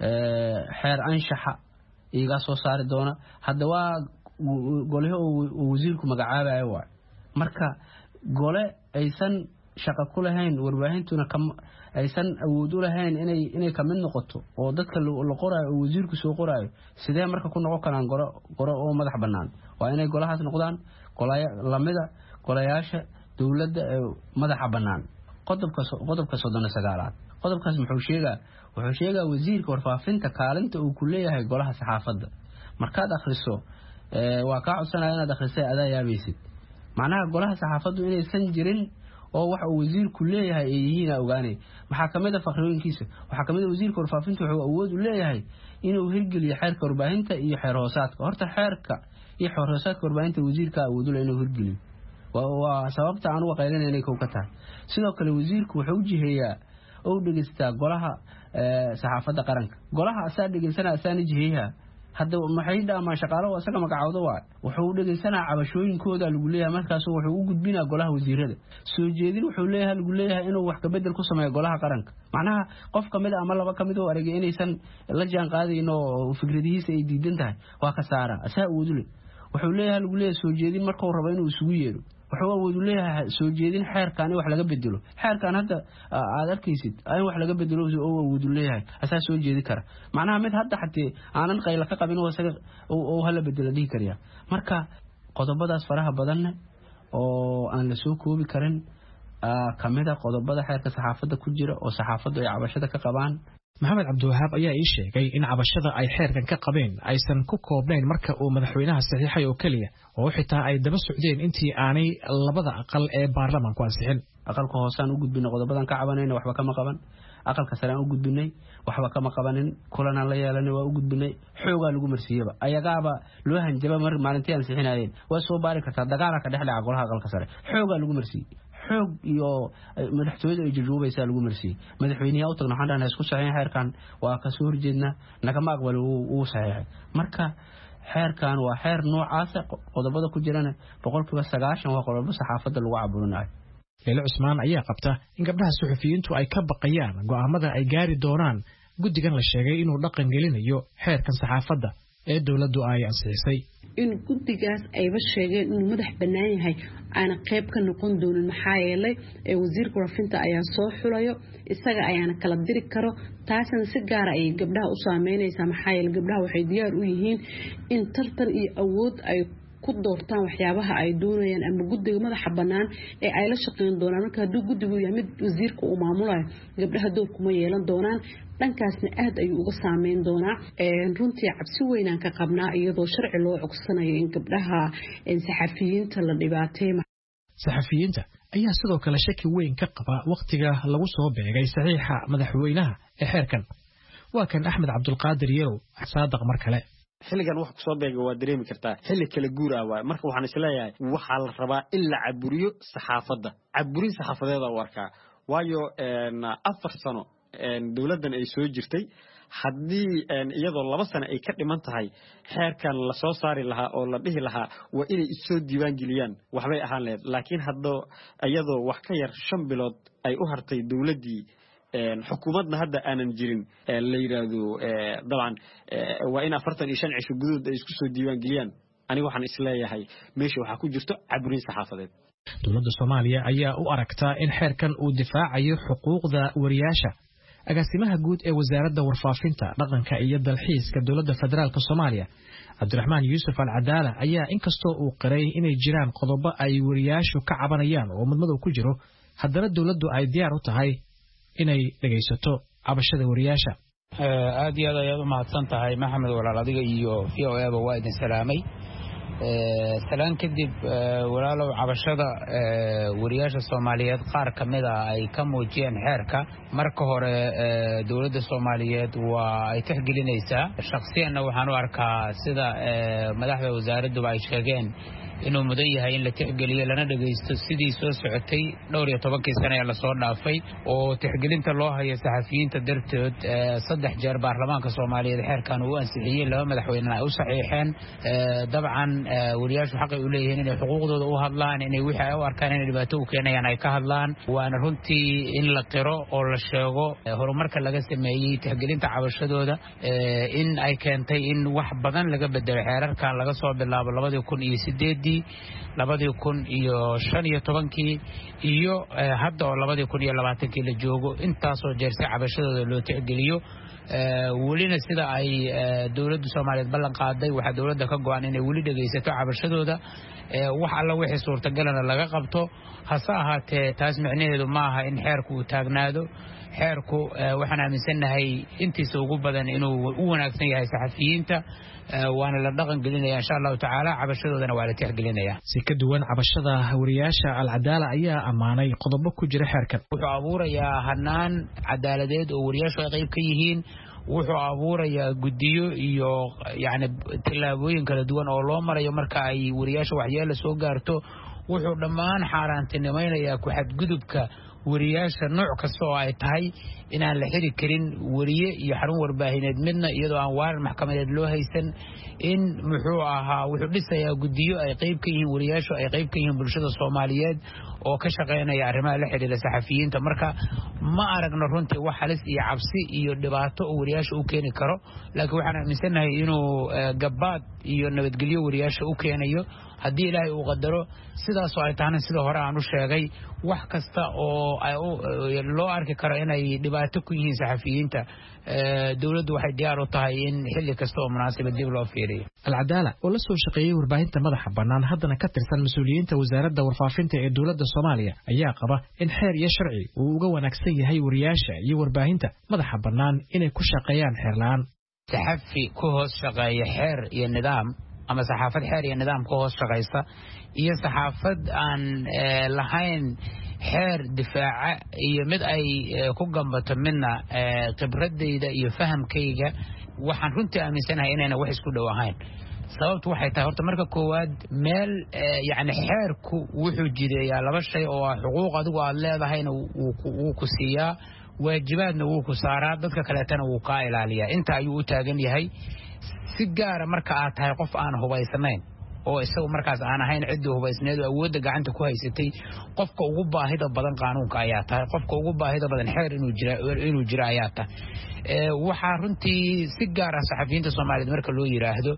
xeer anshaxa iyaga soo saari doona hadda waa golaha wasiirku magacaabayo waa marka gole aysan shaqo ku lahayn warbaahintuna aysan awood u lahayn inay inay kamid noqoto oo dadka la qorayo oo wasiirku soo qorayo sidee marka ku noqon karaan goro goro oo madax banaan waa inay golahaas noqdaan golaya lamida golayaasha dawladda ee madaxa banaan qodobka qodobka soddon iyo sagaalaad qodobkaas muxuu sheegaa wuxuu sheegaa wasiirka warfaafinta kaalinta uu ku leeyahay golaha saxaafadda markaad akhriso waa ka codsanaya inaad akhrisay adaa yaabaysid macnaha golaha saxaafaddu inaysan jirin oo waxa uu wasiirku leeyahay ay yihiin ogaanay maxaa kamid ah faqrooyinkiisa waxaa kamid ah wasiirka warfaafinta wuxuu awood u leeyahay inuu hirgeliyo xeerka warbaahinta iyo xeer hoosaadka horta xeerka iyo xeer hoosaadka warbaahinta wasiirka awood u leeyahay inuu hirgeliyo waa sababta aan uga qaylinay kow ka tahay sidoo kale wasiirku wuxuu u jiheeyaa oo dhageystaa golaha saxaafadda qaranka golaha asaa dhageysana asaa jiheeyaa hadda maxay dhaamaan shaqaalaha asaga magacawdo waa wuxuu dhageysanaa cabashooyinkooda lagu leeyahay markaas wuxuu u gudbinaa golaha wasiirada soo jeedin wuxuu leeyahay lagu leeyahay inuu wax ka bedel ku sameeyo golaha qaranka macnaha qof kamid ama laba kamid oo aragay inaysan la jaan qaadayn oo fikradihiisa ay diidan tahay waa ka saara asaa awoodule wuxuu leeyahay lagu leeyahay soo jeedin marka uu rabo inuu isugu yeero wuxuu awood u leeyahay soo jeedin xeerkan in wax laga bedelo xeerkan hadda aad arkaysid in wax laga bedelo oo awood u leeyahay asaa soo jeedi kara macnaha mid hadda xatee aanan qayl ka qabin oo asaga oo hala bedelo dhigi kariya marka qodobadaas faraha badan oo aan la soo koobi karin kamida qodobada xeerka saxaafadda ku jira oo saxaafaddu ay cabashada ka qabaan maxamed cabdiwahaab ayaa ii sheegay in cabashada ay xeerkan ka qabeen aysan ku koobnayn marka uu madaxweynaha saxiixay oo kaliya oo xitaa ay daba socdeen intii aanay labada aqal ee baarlamaanku ansixin aqalka hoosaan u gudbinay qodobadan ka cabanayna waxba kama qaban aqalka sare aan u gudbinay waxba kama qabanin kulanaan la yeelanay waa u gudbinay xoogaa lagu marsiiyaba ayagaaba loo hanjaba mar maalintii ansixinayeen waa soo baari kartaa dagaala ka dhex dhaca golaha aqalka sare xoogaa lagu marsiiyey xoog iyo madaxtooyada ay jujuubaysaa lagu marsiiyey madaxweynaha u tagna waxaan dhahnay isku saxiixin xeerkan waa ka soo horjeedna nagama aqbali uu saxiixay marka xeerkan waa xeer noocaasa qodobada ku jirana boqolkiiba sagaashan waa qodobo saxaafadda lagu caburinayo leelo cusmaan ayaa qabta in gabdhaha suxufiyiintu ay ka baqayaan go'aamada ay gaari doonaan guddigan la sheegay inuu dhaqan gelinayo xeerkan saxaafadda ee dowladdu ay ansixisay in guddigaas ayba sheegeen inuu madax bannaan yahay aana qayb ka noqon doonin maxaa yeelay ee wasiirka warfinta ayaa soo xulayo isaga ayaana kala diri karo taasina si gaar ah ay gabdhaha u saameynaysaa maxaa yeelay gabdhaha waxay diyaar u yihiin in tartan iyo awood ay ku doortaan waxyaabaha ay doonayaan ama guddiga madaxa bannaan ee ay la shaqeyn doonaan marka hadduu guddigu yahay mid wasiirka uu maamulayo gabdhaha door kuma yeelan doonaan dhankaasna aad ayuu uga saameyn doonaa runtii cabsi weynaan ka qabnaa iyadoo sharci loo cogsanayo in gabdhaha saxafiyiinta la dhibaateeyo saxafiyiinta ayaa sidoo kale shaki weyn ka qaba waqtiga lagu soo beegay saxiixa madaxweynaha ee xeerkan waa kan Axmed Cabdulqaadir Yarow saadaq mar kale xilligan wax ku soo beega waa dareemi kartaa xilli kala guur ah waay marka waxaan isleeyahay waxa la rabaa in la caburiyo saxaafadda caburin saxaafadeeda warka waayo afar sano dawladdan ay soo jirtay haddii iyadoo laba sano ay ka dhiman tahay xeerkan la soo saari lahaa oo la dhihi lahaa waa inay isoo diiwaan geliyaan waxbay ahaan lahayd laakiin haddoo iyadoo wax ka yar shan bilood ay u hartay dawladdii xukuumadna hadda aanan jirin la yiraahdo dabcan waa in afartan iyo shan cisho gudood ay isku soo diiwaan geliyaan aniga waxaan isleeyahay meesha waxaa ku jirto caburin saxaafadeed dowladda Soomaaliya ayaa u aragtaa in xeerkan uu difaacayo xuquuqda wariyaasha agaasimaha guud ee wasaaradda warfaafinta dhaqanka iyo dalxiiska dowladda federaalka Soomaaliya Cabdiraxmaan Yuusuf Al-Cadaala ayaa inkastoo uu qiray inay jiraan qodobo ay wariyaashu ka cabanayaan oo madmadow ku jiro haddana dowladdu ay diyaar u tahay inay dhageysato cabashada wariyaasha aad iyo aad ayaad u mahadsan tahay maxamed walaal adiga iyo V O A ba waa idin salaamay salaan kadib walaalow cabashada wariyaasha Soomaaliyeed qaar kamid ah ay ka muujiyeen xeerka marka hore dawladda Soomaaliyeed waa ay tixgelinaysaa shakhsiyan waxaan u arkaa sida madaxda wasaaraddu ay sheegeen inuu mudan yahay in la tixgeliyo lana dhageysto sidii soo socotay dhowr iyo tobankii sano ee la soo dhaafay oo tixgelinta loo hayo saxafiyiinta dartood saddex jeer baarlamaanka Soomaaliyeed xeerkan uu ansixiyay laba madaxweyne ay u saxiixeen dabcan wariyaashu xaq ay u leeyihiin inay xuquuqdooda u hadlaan inay wixii ay u arkaan inay dhibaato u keenayaan ay ka hadlaan waana runtii in la qiro oo la sheego horumarka laga sameeyay tixgelinta cabashadooda in ay keentay in wax badan laga bedelo xeerarkan laga soo bilaabo labada kun iyo sideed labadii kun iyo shan iyo tobankii iyo hadda oo labadii kun iyo labaatankii la joogo intaasoo jeersi cabashadooda loo tixgeliyo welina sida ay dowladda Soomaaliyeed ballan qaaday waxa dowladda ka go'an inay weli dhageysato cabashadooda wax alla wixii suurtagalana laga qabto hase ahaatee taas micnaheedu ma aha in xeerku uu taagnaado xeerku waxaan aaminsanahay intiisa ugu badan inuu u wanaagsan yahay saxafiyiinta waana la dhaqan gelinaya insha Allah taala cabashadoodana waa la tixgelinaya si ka duwan cabashada wariyaasha Al-Cadaala ayaa amaanay qodobo ku jira xeerkan wuxuu abuurayaa hanaan cadaaladeed oo wariyaashu ay qayb ka yihiin wuxuu abuurayaa gudiyo iyo yaani tilaabooyin kala duwan oo loo marayo marka ay wariyaasha waxyeello soo gaarto wuxuu dhammaan xaaraantinimaynayaa ku xadgudubka wariyaasha nooc kasta oo ay tahay inaan la xiri karin wariye iyo xarun warbaahineed midna iyadoo aan waarar maxkamadeed loo haysan in muxuu ahaa wuxuu dhisayaa gudiyo ay qayb ka yihiin wariyaashu ay qayb ka yihiin bulshada Soomaaliyeed oo ka shaqeynaya arrimaha la xiriira saxafiyiinta marka ma aragno runtii wax halis iyo cabsi iyo dhibaato oo wariyaasha u keeni karo laakiin waxaan aaminsanahay inuu gabaad iyo nabadgelyo wariyaasha u keenayo haddii ilaahay uu qadaro sidaas oo ay tahay sida hore aan u sheegay wax kasta oo ay loo arki karo inay dhibaato ku yihiin saxafiyiinta dawladdu waxay diyaar u tahay in xilli kasta oo munaasab dib loo fiiriyo Al-Cadaala oo la soo shaqeeyay warbaahinta madaxa bannaan haddana ka tirsan mas'uuliyiinta wasaaradda warfaafinta ee dawladda Soomaaliya ayaa qaba in xeer iyo sharci uu uga wanaagsan yahay wariyaasha iyo warbaahinta madaxa bannaan inay ku shaqeeyaan xeer la'aan saxafi ku hoos shaqeeya xeer iyo nidaam ama saxaafad xeer iyo nidaam ku hoos shaqeysa iyo saxaafad aan lahayn xeer difaaca iyo mid ay ku gambato midna khibradeyda iyo fahamkayga waxaan runtii aaminsanahay inayna wax isku dhow ahayn sababtu waxay tahay horta marka koowaad meel yaani xeerku wuxuu jideeyaa laba shay oo ah xuquuq adigu aad leedahayna uu ku siiyaa waajibaadna wuu ku saaraa dadka kaleetana wuu ka ilaaliyaa inta ayuu u taagan yahay si gaara marka aad tahay qof aan hubaysnayn oo isagu markaas aan ahayn cid hubaysneed oo awoodda gacanta ku haysatay qofka ugu baahida badan qaanuunka ayaa tahay qofka ugu baahida badan xeer inuu jira inuu jira ayaa tahay waxaa runtii si gaar ah saxafiyiinta Soomaaliyeed marka loo yiraahdo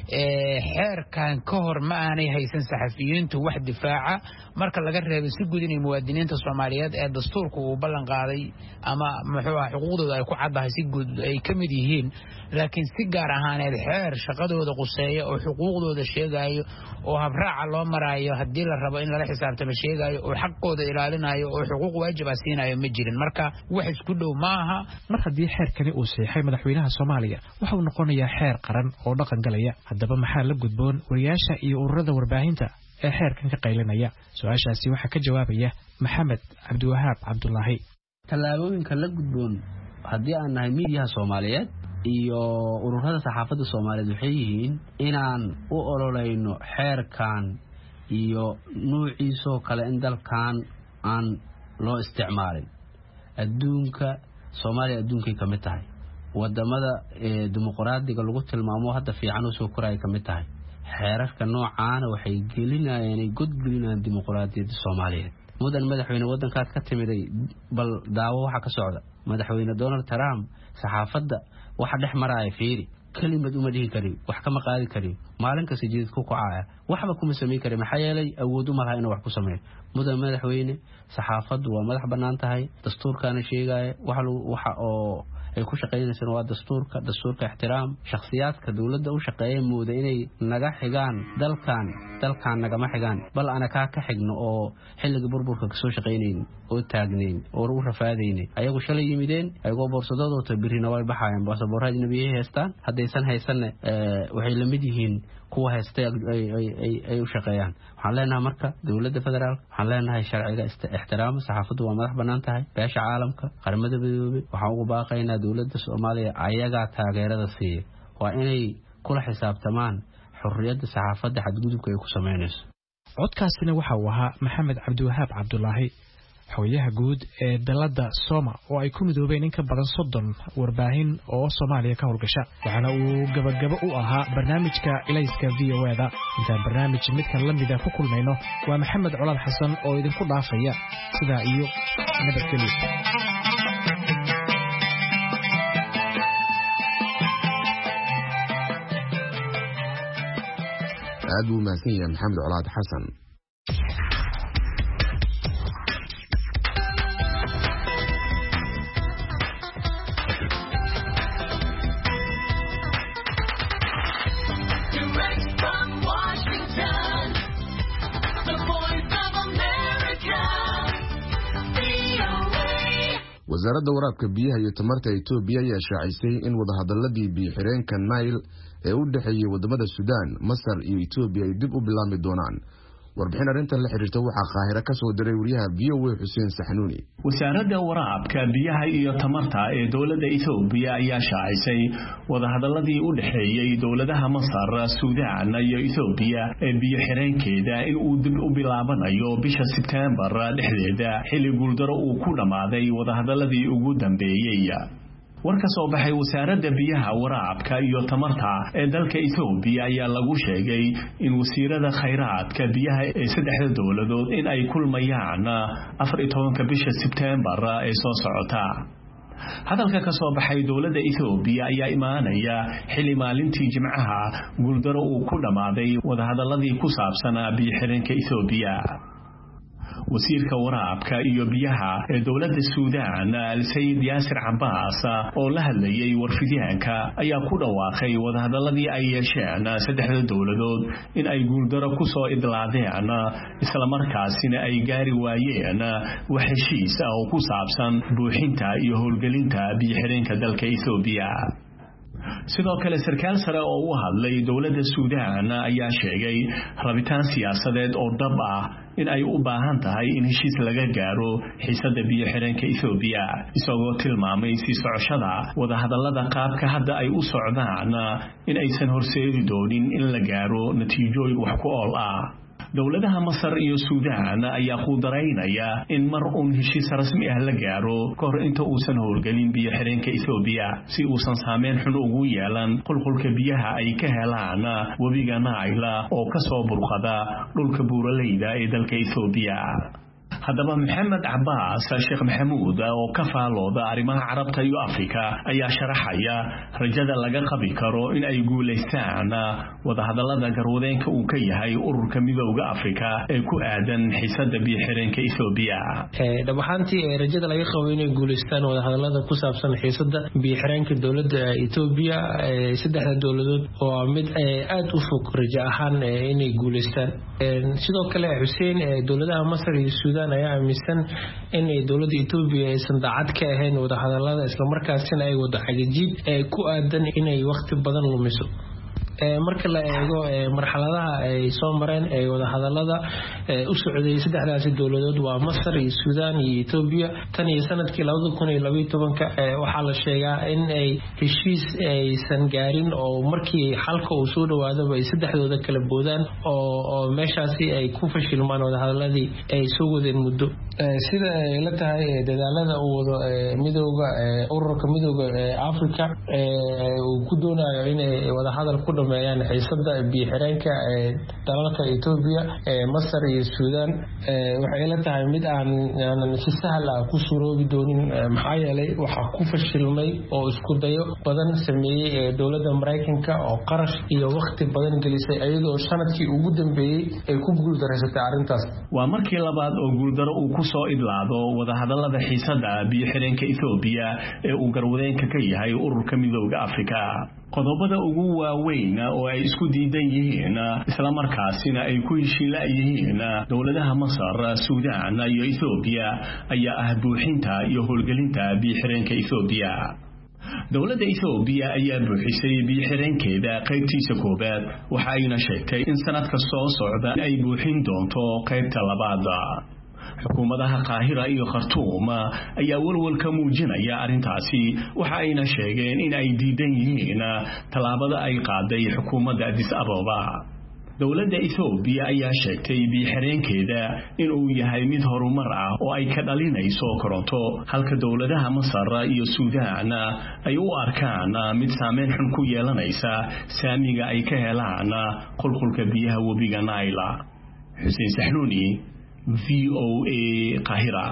xeerkan ka hor ma aanay haysan saxafiyiintu wax difaaca marka laga reebo si guud in muwaadiniinta Soomaaliyeed ee dastuurku uu ballan qaaday ama muxuu ah xuquuqdooda ay ku caddahay si guud ay ka mid yihiin laakiin si gaar ahaaneed xeer shaqadooda quseeyo oo xuquuqdooda sheegayo oo habraaca loo marayo haddii la rabo in la xisaabtamo sheegayo oo xaqooda ilaalinayo oo xuquuq waajib ah siinayo ma jirin marka wax isku dhow maaha mar haddii xeerkani uu saxay madaxweynaha Soomaaliya waxa uu noqonayaa xeer qaran oo dhaqan galaya haddaba maxaa la gudboon wariyaasha iyo ururada warbaahinta ee xeerkan ka qaylinaya su'aashaasi waxa ka jawaabaya Maxamed Cabdiwahaab Cabdullaahi tallaabooyinka la gudboon haddii aan nahay miidiyaha Soomaaliyeed iyo ururada saxaafadda Soomaaliyeed waxay yihiin inaan u ololeyno xeerkan iyo nuuciisa kale in dalkan aan loo isticmaalin adduunka Soomaaliya adduunkay ka mid tahay wadamada dimuqraadiga lagu tilmaamo hadda fiican oo soo koray ka mid tahay xeerarka noocan waxay gelinayaan ay gudbinayaan dimuqraadiyadda Soomaaliyeed mudan madaxweyne wadankaas ka timiday bal daawo waxa ka socda madaxweyne Donald Trump saxaafadda waxa dhex maraya fiiri كلمة أمديه كريم وحكم قاضي كريم مالك سجيد كوكو عاية وحبكم سمي كريم حيالي أودو مرها إنه وحكو سمي مدى مدح ويني صحافة ومدح بنانتهاي دستور كان شيء جاي وحلو وح أو يكون شقيين سنوات دستور دستور كاحترام شخصيات كدولة وشقيين موديني نجاح حجان دل كان دل كان نجمع حجان بل أنا كاك حجن أو حل جبربور كسو شقينين أو تاجنين أو روح فاديني أيقو شلي يميدين أيقو برصداد وتبرين واي بحاين بس برهاج نبيه هستان هذا يسن هيسن أه وحي لمديهين قوة هستي أي أي أي أي وشقيان حلنا مركا دولة فدرال حلنا هاي شرعية احترام صحافة ومدح بنانتهاي باش عالمك قرمد بدوبي وحقوق باقينا دولة الصومالية عياقا تاغيرة سي وإني كل حساب تمان حرية الصحافة حد قدوك يكو سمينيس codkaasina waxa uu ahaa Maxamed Cabdiwahaab Cabdullaahi xogayaha guud ee dalada Sooma oo ay ku midoobeen in ka badan soddon warbaahin oo Soomaaliya ka howlgasha waxaana uu gabagabo u ahaa barnaamijka Ilayska V O A da inta barnaamij midka la mid ah ku kulmayno waa Maxamed Culaad Xasan oo idinku dhaafaya sida iyo nabadgelyo aad buu mahadsan yahay Maxamed Culaad Xasan wasaaradda waraabka biyaha iyo tamarta Itoobiya ayaa shaacisay in wadahadaladii biyo-xireenka Nile ee u dhaxeeyay wadamada Suudaan, Masar iyo Itoobiya ay dib u bilaami doonaan. warbixin arintan la xiriirta waxa Qaahira ka soo diray wariyaha V O A Xuseen Saxnuuni. wasaaradda waraabka biyaha iyo tamarta ee dawladda Itoobiya ayaa shaacisay wadahadaladii u dhaxeeyay dawladaha Masar, Suudaan iyo Itoobiya ee biyo-xireenkeeda in uu dib u bilaabanayo bisha Sebtembar dhexdeeda xilli guuldaro uu ku dhamaaday wadahadaladii ugu dambeeyay. warka soo baxay wasaaradda biyaha waraabka iyo tamarta ee dalka Itoobiya ayaa lagu sheegay in wasiirada khayraadka biyaha ee saddexda dawladood in ay kulmayaan afar iyo tobanka bisha Sebtembar ee soo socota. hadalka ka soo baxay dawladda Itoobiya ayaa imaanaya xilli maalintii Jimcaha guuldaro uu ku dhamaaday wadahadaladii ku saabsan biyo-xireenka Itoobiya. wasiirka waraabka iyo biyaha ee dawladda Suudaan Al-Sayid Yaasir Cabbaas oo la hadlayay warfidyaanka ayaa ku dhawaaqay wadahadaladii ay yeesheen saddexda dawladood in ay guuldaro ku soo idlaadeen isla markaasina ay gaari waayeen wax heshiis ah oo ku saabsan buuxinta iyo howlgelinta biyo-xireenka dalka Itoobiya. sidoo kale sarkaal sare oo u hadlay dawladda Suudaan ayaa sheegay rabitaan siyaasadeed oo dhab ah in ay u baahan tahay in heshiis laga gaaro xiisadda biyo-xireenka Itoobiya isagoo tilmaamay si socoshada wadahadalada qaabka hadda ay u socdaan in aysan horseedi doonin in la gaaro natiijooyin wax ku ool ah. dawladaha Masar iyo Suudaan ayaa ku daraynaya in mar uun heshiis rasmi ah la gaaro kor inta uusan howlgelin biyo-xireenka Itoobiya si uusan saameyn xun ugu yeelan qulqulka biyaha ay ka helaan webiga Nile oo ka soo burqada dhulka buuraleyda ee dalka Itoobiya. haddaba maxamed cabaas sheekh maxamuud oo ka faalooda arrimaha carabta iyo afrika ayaa sharaxaya rajada laga qabi karo in ay guulaystaan wadahadalada garwadeenka uu ka yahay ururka midowga afrika ee ku aadan xiisada biyo-xireenka Ethiopia. dhab ahaantii rajada laga qabo inay guulaystaan wadahadalada ku saabsan xiisada biyo-xireenka dowladda Ethiopia saddexda dowladood oo mid aad u fog rajo ahaan inay guulaystaan. sidoo kale Hussein dowladaha Masar iyo Suudaan ayaa aaminsan in dowladda Ethiopia aysan daacad ka ahayn wadahadalada isla markaasina ay wada xagjid ku aadan inay waqti badan lumiso. marka la eego marxaladaha ay soo mareen ee wada hadalada u socday saddexdaas dowladood waa Masar iyo Suudaan iyo Ethiopia tan iyo sanadkii laba kun iyo laba iyo toban waxa la sheegaa in ay heshiis aysan gaarin oo markii xalka uu soo dhawaado ay saddexdooda kala boodaan oo oo meeshaasi ay ku fashilmaan wada hadaladii ay soo wadeen muddo sida ay la tahay dadaalada uu wado midowga ururka midowga Afrika uu ku doonayo in ay wada hadal ku dhameeyaan xiisada biyo-xireenka dalalka Ethiopia Masar iyo Suudaan waxay la tahay mid aan aan si sahal ah ku suroobi doonin maxaa yeelay waxa ku fashilmay oo isku dayo badan sameeyay dowladda Mareykanka oo qarash iyo waqti badan gelisay ayadoo sanadkii ugu dambeeyay ay ku guuldareysatay arrintaas. waa markii labaad oo guuldaro uu ku soo idlaado wada hadalada xiisada biyo-xireenka Ethiopia ee uu garwadeenka ka yahay ururka midowga Afrika. qodobada ugu waaweyn oo ay isku diidan yihiin isla markaasina ay ku heshiila yihiin dowladaha Masar, Suudaan iyo Ethiopia ayaa ah buuxinta iyo howlgelinta biyo-xireenka Ethiopia. dowladda Ethiopia ayaa buuxisay biyo-xireenkeeda qaybtiisa koobaad waxa ayna sheegtay in sanadka soo socda ay buuxin doonto qaybta labaad. xukuumadaha Qaahira iyo Khartoum ayaa walwal ka muujinaya arrintaasi waxa ayna sheegeen in ay diidan yihiin talaabada ay qaaday xukuumadda Addis Ababa. dowladda Ethiopia ayaa sheegtay biyo-xireenkeeda in uu yahay mid horumar ah oo ay ka dhalinayso koronto halka dowladaha Masar iyo Suudaan ay u arkaan mid saameyn xun ku yeelanaysa saamiga ay ka helaan qulqulka biyaha webiga Nile. Hussein Sahnuni V O A Qaahira.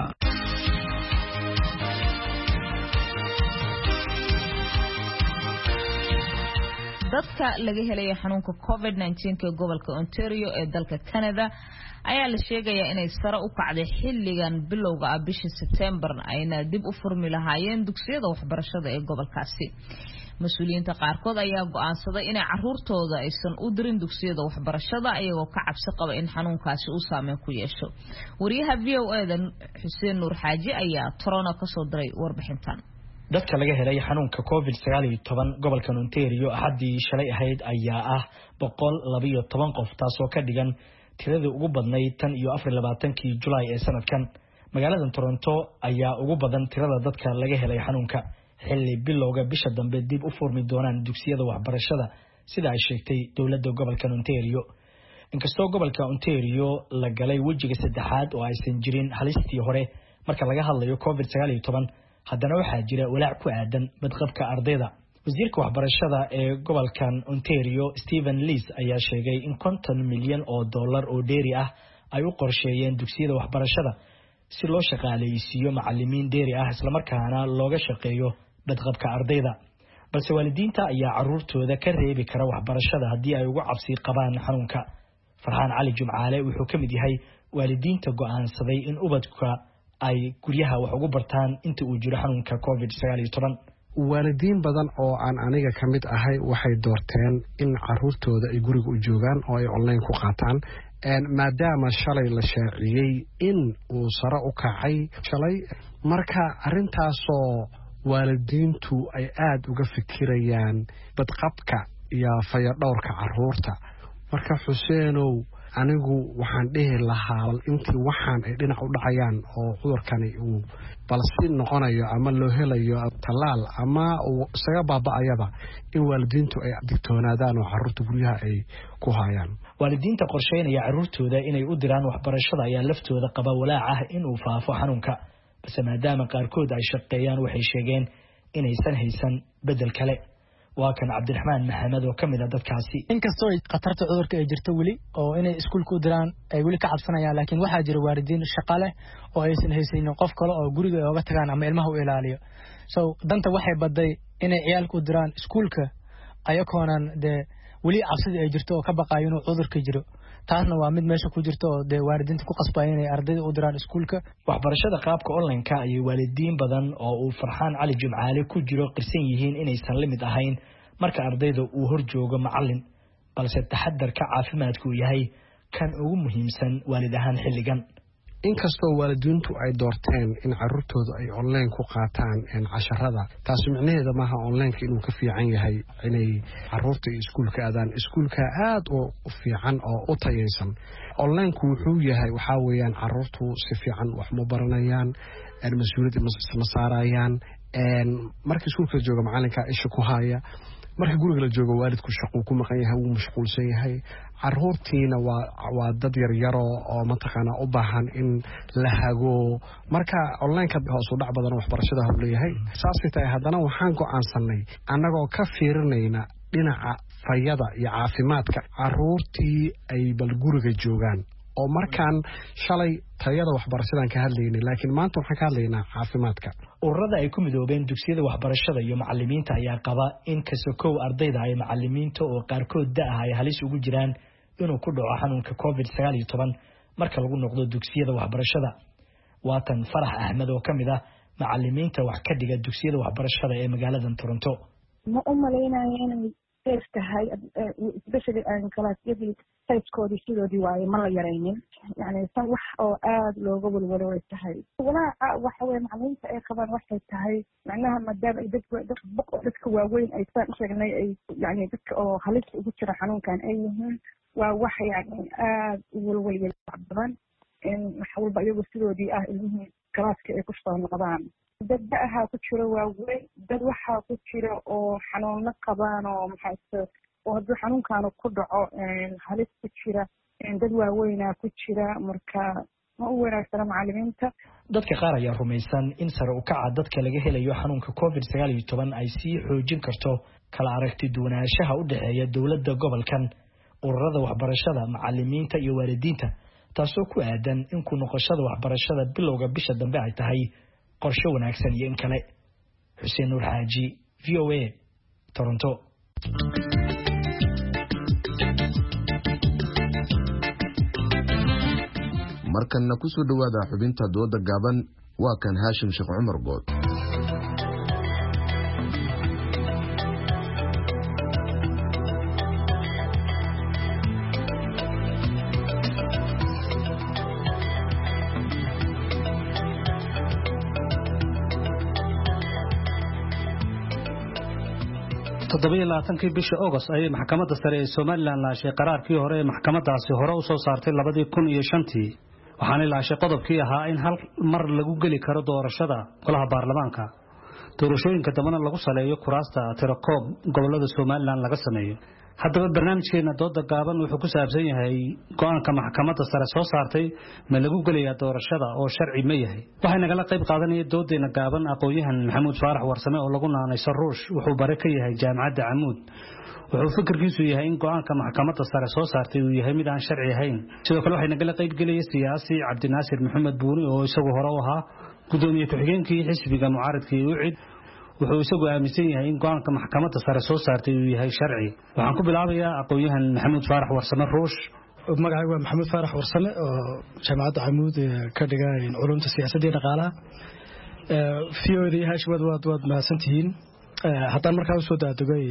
dadka laga helay xanuunka covid nineteen ee gobolka Ontario ee dalka Canada ayaa la sheegayaa inay sare u kacday xilligan bilowga ah bishii September ayna dib u furmi lahaayeen dugsiyada waxbarashada ee gobolkaasi. mas'uuliyiinta qaarkood ayaa go'aansaday inay caruurtooda aysan u dirin dugsiyada waxbarashada iyagoo ka cabsi qaba in xanuunkaasi uu saameyn ku yeesho. wariyaha V O A dan Xuseen Nuur Xaaji ayaa Toronto ka soo diray warbixintan. dadka laga helay xanuunka covid sagaal iyo toban gobolka Ontario haddii shalay ahayd ayaa ah boqol laba iyo toban qof taasoo ka dhigan tiradii ugu badnayd tan iyo afar iyo labaatankii July ee sanadkan. magaalada Toronto ayaa ugu badan tirada dadka laga helay xanuunka xilli bilowga bisha dambe dib u furmi doonaan dugsiyada waxbarashada sida ay sheegtay dowladda gobolka Ontario. inkastoo gobolka Ontario la galay wajiga saddexaad oo aysan jirin halistii hore marka laga hadlayo covid sagaal iyo toban haddana waxaa jira walaac ku aadan badqabka ardayda. wasiirka waxbarashada ee gobolkan Ontario Stephen Lees ayaa sheegay in konton milyan oo dollar oo dheeri ah ay u qorsheeyeen dugsiyada waxbarashada si loo shaqaaleysiiyo macallimiin dheeri ah isla markaana looga shaqeeyo badqabka ardayda. balse waalidiinta ayaa caruurtooda ka reebi kara waxbarashada haddii ay ugu cabsi qabaan xanuunka. Farxaan Cali Jumcaale wuxuu ka mid yahay waalidiinta go'aansaday in ubadka ay guryaha wax ugu bartaan inta uu jiro xanuunka covid sagaal iyo toban. waalidiin badan oo aan aniga ka mid ahay waxay doorteen in caruurtooda ay guriga u joogaan oo ay online ku qaataan maadaama shalay la shaaciyey in uu sare u kacay shalay marka arrintaasoo waalidiintu ay aad uga fikirayaan badqabka iyo fayadhowrka caruurta. marka Xuseenow anigu waxaan dhihi lahaa intii waxaan ay dhinac u dhacayaan oo cudurkani uu balsi noqonayo ama loo helayo talaal ama uu isaga baaba'ayaba in waalidiintu ay digtoonaadaan oo caruurta guryaha ay ku hayaan. waalidiinta qorsheynaya caruurtooda inay u diraan waxbarashada ayaa laftooda qaba walaac ah in uu faafo xanuunka balse maadaama qaarkood ay shaqeeyaan waxay sheegeen inaysan haysan bedel kale. waa kan Cabdiraxmaan Maxamed oo kamid ah dadkaasi. inkastoo qatarta cudurka ay jirto wali oo inay iskuulka u diraan ay wali ka cabsanayaan laakiin waxaa jira waalidiin shaqo leh oo aysan haysanin qof kale oo guriga ay uga tagaan ama ilmaha u ilaaliyo. so danta waxay baday inay ciyaalku u diraan iskuulka ayakoonan de wali cabsida ay jirto oo ka baqayo inuu cudurka jiro. taasna waa mid meesha ku jirto oo de waalidiinta ku qasbaya inay ardayda u diraan iskuulka. waxbarashada qaabka online-ka ay waalidiin badan oo uu Farxaan Cali Jumcaale ku jiro qirsan yihiin inaysan limid ahayn marka ardayda uu hor joogo macallin balse taxadarka caafimaadku yahay kan ugu muhiimsan waalid ahaan xilligan. inkastoo waalidiintu ay doorteen in carruurtooda ay online ku qaataan in casharada taas micnaheedu maaha online inuu ka fiican yahay inay carruurta iskuulka aadaan iskuulka aad u fiican oo u tayaysan. online ku wuxuu yahay waxa weeyaan carruurtu si fiican wax ma baranayaan ee mas'uuliyad ma saarayaan een marka iskuulka jooga macallinka isha ku haya marka guriga la joogo waalidku shaqo ku maqan yahay uu mashquulsan yahay carruurtiina waa waa dad yar yar oo mataqaana u baahan in la hago marka online-ka hoos u dhac badan waxbarashada hor leeyahay saasay tahay haddana waxaan go'aansanay annagoo ka fiirinayna dhinaca fayada iyo caafimaadka carruurtii ay bal guriga joogaan oo markaan shalay tayada waxbarashadan ka hadlaynay laakiin maanta waxaan ka hadlaynaa caafimaadka. ururada ay ku midoobeen dugsiyada waxbarashada iyo macallimiinta ayaa qaba in kasokow ardayda ay macallimiinta oo qaarkood da' ay halis ugu jiraan inuu ku dhaco xanuunka covid sagaal iyo toban marka lagu noqdo dugsiyada waxbarashada. waatan Farax Ahmed oo kamid ah macallimiinta wax ka dhiga dugsiyada waxbarashada ee magaalada Toronto. ma u maleynayo inay tahay especially aan kalaasyadii sayskoodii sidoodii waaye ma la yaraynin yani san wax oo aad looga walwalo way tahay walaaca waxa weeye macallimiinta ay qabaan waxay tahay macnaha maadaama ay dadka dadka waaweyn ay saan u sheegnay ay yani dadka oo halis ugu jira xanuunkan ay yihiin waa wax yani aad u walwalaya badan in wax walba iyagu sidoodii ah ilmihii kalaaska ay ku soo noqdaan. dad da'aha ku jira waaweyn dad waxaa ku jira oo xanuuno qabaan oo maxaa oo hadduu xanuunkaanu ku dhaco halis ku jira dad waaweynaa ku jira marka ma u wanaagsana macallimiinta. dadka qaar ayaa rumaysan in sare u kaca dadka laga helayo xanuunka covid sagaal iyo toban ay sii xoojin karto kala aragti duwanaanshaha u dhexeeya dowladda gobolkan ururada waxbarashada macallimiinta iyo waalidiinta taasoo ku aadan in ku noqoshada waxbarashada bilowga bisha dambe ay tahay qorshe wanaagsan iyo in kale. Xuseen Nuur Xaaji V O A Toronto. markanna ku soo dhawaada xubinta dooda gaaban waa kan Haashim Sheekh Cumar Good. toddoba iyo labaatankii bisha August ayay maxkamadda sare ee Soomaaliland laashay qaraarkii hore ee maxkamadaasi hore u soo saartay labadii kun iyo shantii waxaana laashay qodobkii ahaa in hal mar lagu geli karo doorashada golaha baarlamaanka doorashooyinka dambana lagu saleeyo kuraasta tirakoob gobolada Soomaaliland laga sameeyo. haddaba barnaamijkeena dooda gaaban wuxuu ku saabsan yahay go'aanka maxkamadda sare soo saartay ma lagu gelayaa doorashada oo sharci ma yahay. waxay nagala qayb qaadanaya doodeena gaaban aqoonyahan Maxamuud Faarax Warsame oo lagu naanayso Ruush wuxuu bare ka yahay jaamacadda Camuud. wuxuu fikirkiisu yahay in go'aanka maxkamadda sare soo saartay uu yahay mid aan sharci ahayn. sidoo kale waxay nagala qayb galaya siyaasi Cabdinaasir Maxamed Buuni oo isagu hore u ahaa gudoomiye ku-xigeenkii xisbiga mucaaradka ee U C I D wuxuu isagu aaminsan yahay in go'aanka maxkamadda sare soo saartay uu yahay sharci. waxaan ku bilaabayaa aqoonyahan Maxamuud Faarax Warsame Ruush. magacaygu waa Maxamuud Faarax Warsame oo jaamacadda Camuud ka dhigay culumta siyaasadda iyo dhaqaalaha. V O A Haashimad waad waad mahadsantihiin. haddaan markaa u soo daadegay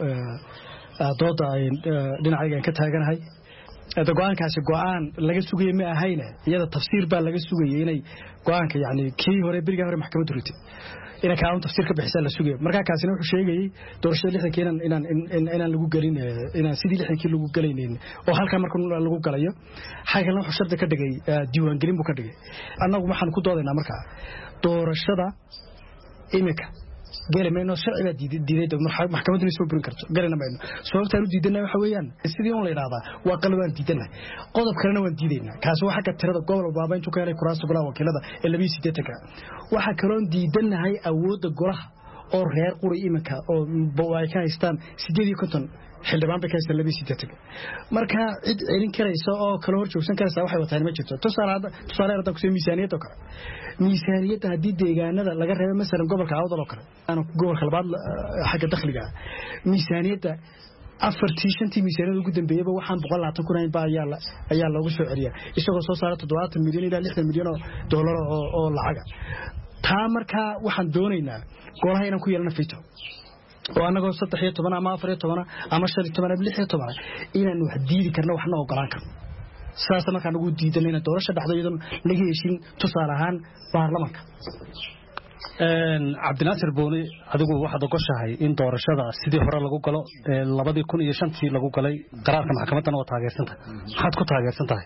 dooda ay dhinacayga ka taaganahay go'aankaasi go'aan laga sugayay ma ahayne iyada tafsiir baa laga sugayay inay go'aanka yani kii hore beriga hore maxkamaddu ritay inay ka tafsiir ka bixisay la sugay marka kaasina wuxuu sheegayay doorashada lixdankii inaan inaan inaan lagu galin inaan sidii lixdankii lagu galaynin oo halka marka lagu galayo xagalna wuxuu shardi ka dhigay diiwaan gelin buu ka dhigay. annagu waxaan ku doodaynaa marka doorashada imika galmayno sharciga diiday maxkamaddu soo burin karto galana mayno sababta uu diidana waxa weeyaan sidii oo la yiraahdo waa qalabaan diidana qodob kalena waan diidayna kaas waxa ka tirada gobol baaba intuu ka helay kuraasta golaha wakiilada ee laba iyo siddeetan waxa kaloon diidanahay awoodda golaha oo reer quri iminka oo ay ka haystaan sideed iyo konton xildhibaan bay ka haystaan laba iyo siddeetan marka cid celin karaysa oo kala hor joogsan karaysa waxay wataan ma jirto tusaale tusaale arda ku soo miisaaniyada kale miisaaniyada hadii deegaanada laga reebo masalan gobolka Awdal oo kale aan gobolka labaad xagga dakhliga miisaaniyada afartii shantii miisaaniyada ugu dambeeyay waxaan boqol iyo labaatan kun baa ayaa ayaa loogu soo celiyaa isagoo soo saaray toddobaatan milyan ilaa lixdan milyan oo dollar oo oo lacag taa marka waxaan doonaynaa golaha inaan ku yeelano fito oo anagoo saddex iyo toban ama afar iyo toban ama shan iyo toban ama lix iyo toban inaan wax diidi karno waxna ogolaan karno saas marka anagu diidanayna doorasho dhacdo iyadoo laga heshin tusaale ahaan baarlamaanka cabdinaasir booni adigu waxaad ogoshahay in doorashada sidii hore lagu galo labadii kun iyo shantii lagu galay qaraarka maxkamadan oo taageersantahay maxaad ku taageersantahay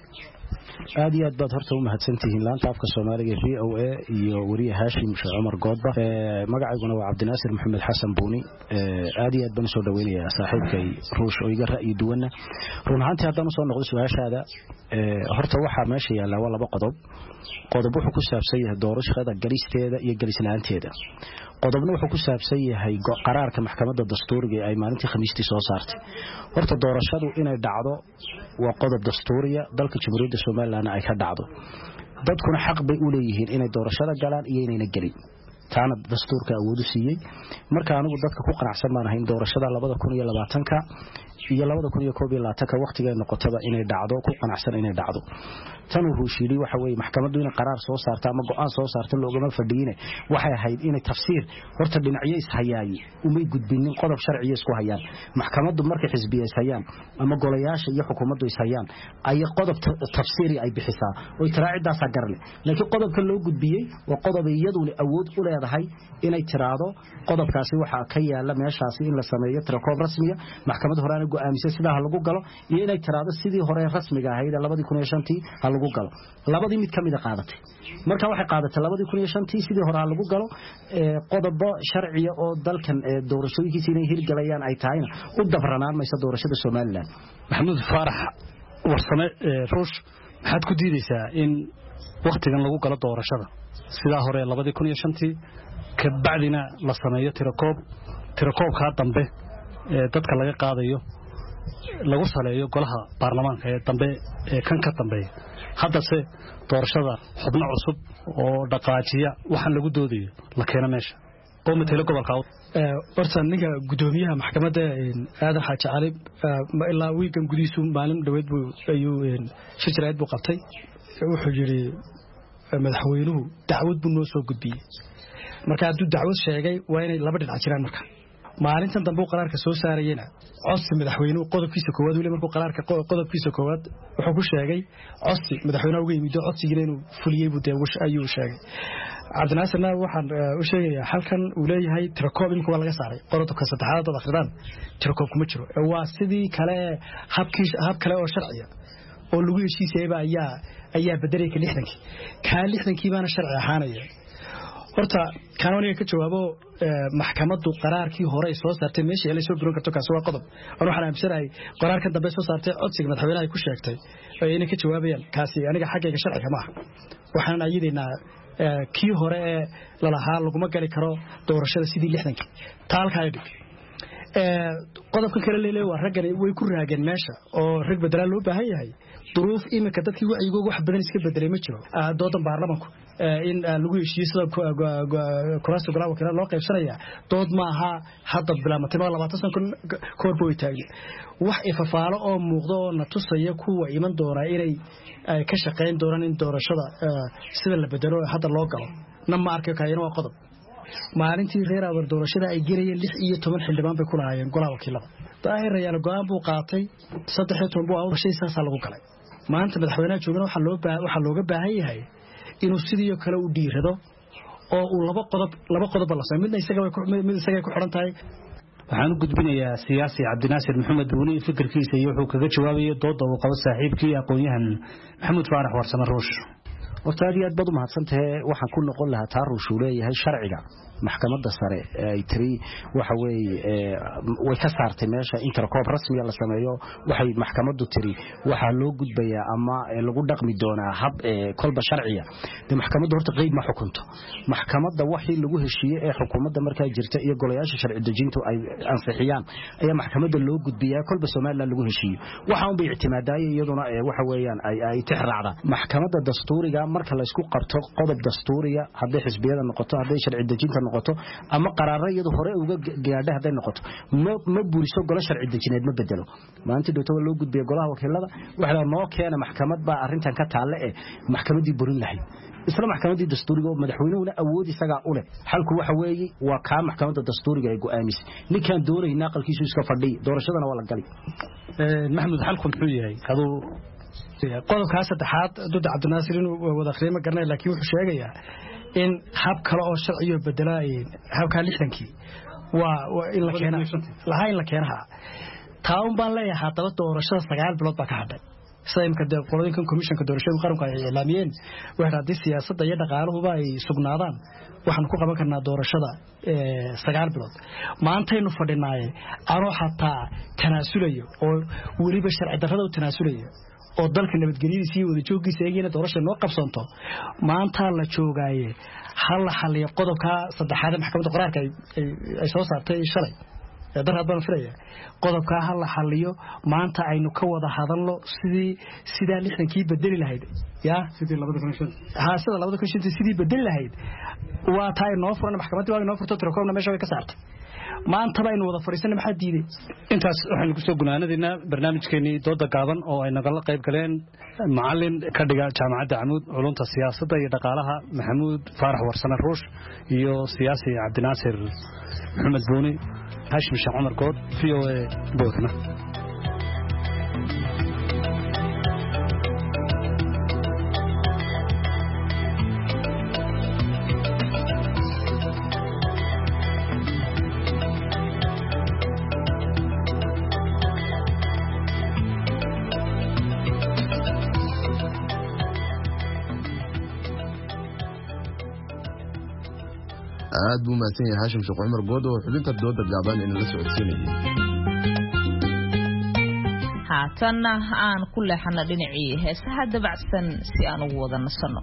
aad iyo aad baad horta u mahadsantihiin laanta afka Soomaaliga V O A iyo wariye Haashim Sheekh Umar Goodba ee magacayguna waa Cabdinaasir Maxamed Xasan Booni aad iyo aad baan soo dhaweynayaa saaxiibkay Ruush oo iga ra'yi duwana run ahaantii haddaan soo noqdo su'aashaada ee horta waxa meesha yaala waa laba qodob qodob wuxuu ku saabsan yahay doorashada galisteeda iyo galislaanteeda qodobna wuxuu ku saabsan yahay qaraarka maxkamadda dastuuriga ay maalintii Khamiistii soo saartay horta doorashadu inay dhacdo waa qodob dastuuriya dalka Jamhuuriyadda Soomaaliland ay ka dhacdo dadkuna xaq bay u leeyihiin inay doorashada galaan iyo inayna galin taana dastuurka awood u siiyay marka anigu dadka ku qanacsan ma ahayn doorashada labada kun iyo labaatanka iyo labada kun iyo koob iyo labaatanka waqtiga ay noqotaba inay dhacdo ku qanacsan inay dhacdo tan uu sheegay waxa weey maxkamaddu inay qaraar soo saarto ama go'aan soo saarto loogama fadhiine waxay ahayd inay tafsiir horta dhinacyo is hayay umay gudbinin qodob sharci isku hayaan maxkamaddu markay xisbiyees hayaan ama golayaasha iyo xukuumaddu is hayaan ay qodob tafsiiri ay bixisaa oo taraacidaas garle laakiin qodobka loo gudbiyay waa qodob iyadu awood u leedahay inay tiraado qodobkaasi waxa ka yaala meeshaasi in la sameeyo tirakoob rasmiya maxkamadda horaan go'aamisay sida lagu galo iyo inay tiraado sidii hore rasmiga ahayd labada kun iyo shantii lagu galo labadii mid kamid ah qaadatay marka waxay qaadatay labada kun iyo shantii sidii hore lagu galo qodobo sharciya oo dalkan doorashooyinkiisa inay hirgalayaan ay taayna u dabranaan maysa doorashada Soomaaliland maxamuud faarax warsame ruush maxaad ku diidaysaa in waqtigan lagu galo doorashada sida hore labada kun iyo shantii ka bacdina la sameeyo tirakoob tirakoobka dambe ee dadka laga qaadayo lagu saleeyo golaha baarlamaanka ee dambe ee kan ka dambeeya hadda se doorashada xubno cusub oo dhaqaajiya waxaan lagu doodayo la keena meesha oo matalo gobolka ee horta ninka gudoomiyaha maxkamadda aadan xaaji cali ilaa wiigan gudiisu maalin dhaweed buu ayuu shirjiraad buu qabtay wuxuu yiri madaxweynuhu dacwad buu noo soo gudbiyay marka hadduu dacwad sheegay waa inay laba dhinac jiraan marka maalintan dambe uu qaraarka soo saarayna codsi madaxweynuhu qodobkiisa koowaad wali markuu qaraarka qodobkiisa koowaad wuxuu ku sheegay codsi madaxweynuhu uga yimid codsigiina inuu fuliyay buu deewash ayuu sheegay cabdinaasirna waxaan u sheegayaa halkan uu leeyahay tirakoob in kuwa laga saaray qodobka saddexaad oo akhridan tirakoob kuma jiro waa sidii kale habkii hab kale oo sharciya oo lagu heshiisayba ayaa ayaa bedelay ka lixdankii ka lixdankii baana sharci ahaanaya horta kaanooniga ka jawaabo maxkamaddu qaraarkii hore soo saartay meeshii ay soo biron karto kaas waa qodob aan waxaan aamsanahay qaraarkan dambe soo saartay codsiga madaxweynaha ay ku sheegtay oo inay ka jawaabayaan kaasi aniga xaggayga sharciga ma aha waxaan ayideynaa kii hore ee la lahaa laguma gali karo doorashada sidii lixdankii taalka ay dhig qodobkan kale leeyahay waa raggan way ku raageen meesha oo rag bedelaan loo baahan yahay duruuf imika dadkii wacigooga wax badan iska bedelay ma jiro doodan baarlamaanku in lagu heshiiyo sida kuraasta golaha wakiilada loo qaybsanaya dood ma aha hadda bilaamatay ma labaatan sano koorba way taageen wax ifafaalo oo muuqdo oo na tusaya kuwa iman doona inay ka shaqeyn doonaan in doorashada sida la bedelo hadda loo galo na ma arkayo kaayna waa qodob maalintii reer awar doorashada ay gelayeen lix iyo toban xildhibaan bay ku lahaayeen golaha wakiilada daahir rayaal go'aan buu qaatay saddex iyo toban buu awrshay saasa lagu galay maanta madaxweynaha joogana waxa loo baahan waxa looga baahan yahay inuu sidii kale u dhiirado oo uu laba qodob laba qodob la sameeyo midna isaga way mid isaga ku xiran tahay waxaan u gudbinayaa siyaasi Cabdinaasir Maxamed Buuni fikirkiisa iyo wuxuu kaga jawaabayay doodda uu qabo saaxiibkii aqoon-yahan Maxamuud Faarax Warsame Ruush horta aad iyo aad baad u mahadsantahay waxaan ku noqon lahaa taarushu leeyahay sharciga maxkamadda sare ay tiri waxa weeye way ka saartay meesha intercop rasmi la sameeyo waxay maxkamaddu tiri waxa loo gudbayaa ama lagu dhaqmi doonaa hab kolba sharciya de maxkamaddu horta qeyb ma xukunto maxkamadda wixii lagu heshiiyay ee xukuumadda markaa jirta iyo golayaasha sharci dejintu ay ansixiyaan ayaa maxkamadda loo gudbiyaa kolba Soomaaliland lagu heshiiyo waxa uu bay ictimaadaayay iyaduna waxa weeyaan ay ay tixraacda maxkamadda dastuuriga marka la isku qabto qodob dastuuriga haddii xisbiyada noqoto haddii sharci dejinta noqoto ama qaraarayadu hore uga gaadhay haday noqoto ma buuriso golo sharci dejineed ma bedelo maanta dowladda loo gudbiyo golaha wakiilada waxa noo keena maxkamad baa arintan ka taale ee maxkamadii burin lahayd isla maxkamadii dastuuriga madaxweynuhuna awood isaga u leh halku waxa weeye waa ka maxkamadda dastuuriga ay go'aamis ninkan doonayna aqalkiisu iska fadhiy doorashadana waa la galay ee maxamed halku muxuu yahay adoo qodobka saddexaad dowladda Cabdinaasir inuu wada qiimo garanay laakiin wuxuu sheegayaa in hab kale oo sharciyo bedelay habka lixdankii waa in la keeno lahayn la keenaha taawun baan leeyahay hadaba doorashada sagaal bilood baa ka hadhay sayimka qolooyinkan komishanka doorashada qaranka ay eelaamiyeen waxa hadii siyaasadda iyo dhaqaaluhu ay sugnaadaan waxaan ku qaban karnaa doorashada ee sagaal bilood maantaynu fadhinaayeen anoo xataa tanaasulayo oo waliba sharci darrada u tanaasulayo oo dalka nabadgelyadiisa iyo wada jooggiisa eegina doorashada noo qabsanto maanta la joogaaye hal xalliyo qodobka saddexaad maxkamadda qaraarka ay soo saartay shalay darad baan filayaa qodobka hal xalliyo maanta aynu ka wada hadalno sidii sida lixdankii bedeli lahayd ya sidii labada kun iyo shan ha sida labada kun iyo shan sidii bedeli lahayd waa taay noo furan maxkamadda waa noo furto tirakoobna meesha way ka saartay maanta baynu wada fariisanay maxaa diiday intaas waxaan ku soo gunaanadina barnaamijkeeni dooda gaaban oo ay nagala qayb galeen macallin ka dhiga jaamacadda Camuud culunta siyaasadda iyo dhaqaalaha Maxamuud Faarax Warsane Ruush iyo siyaasi Cabdinaasir Maxamed Buuni Hashim Sheekh Umar Good V O A Boorna aad buu maasan yahay Hashim Sheekh Umar Good oo xubinta dooda gaaban in la socodsiinayay haatanna aan ku leexana dhinacii heesaha dabacsan si aan ugu wada nasano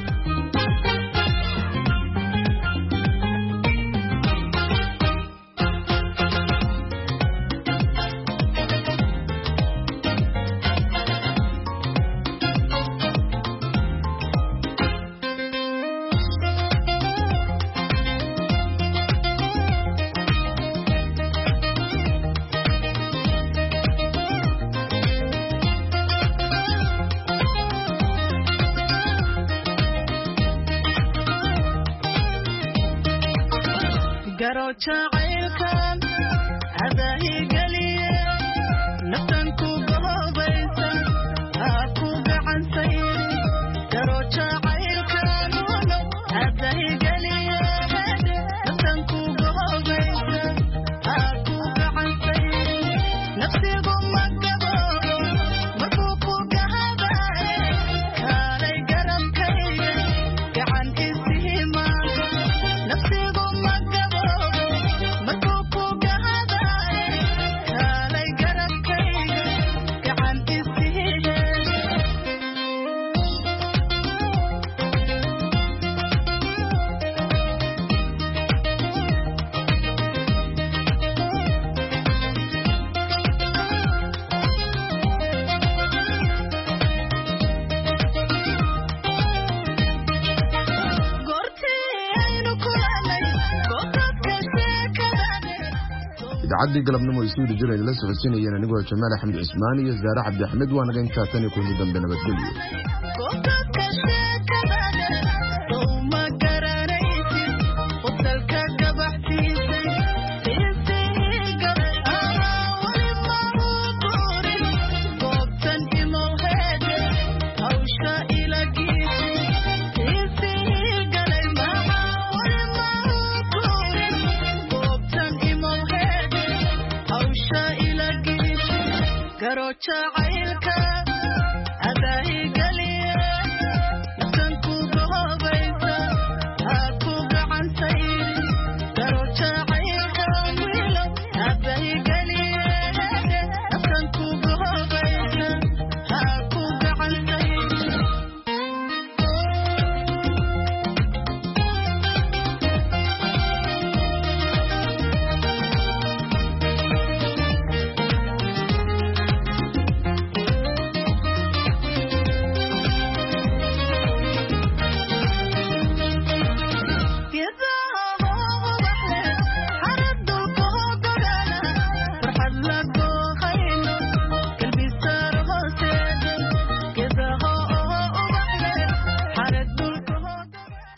jacaylkan adaahi galiye naftan ku bahoobaysa haa ku gacansay garo jacaylkan adaahi galiye naftan ku bahoobaysa haa ku gacansay nafsigu magaboobo markuu ku gahadaye kaalay garabkayga gacan isihimaado nafsigu idaacadii galabnimo ay soo dhijireen la socodsiinayeen anigoo Jamaal Axmed Cismaan iyo Zaara Cabdi Axmed waan naga intaa tan ku dambe nabadgelyo Garocha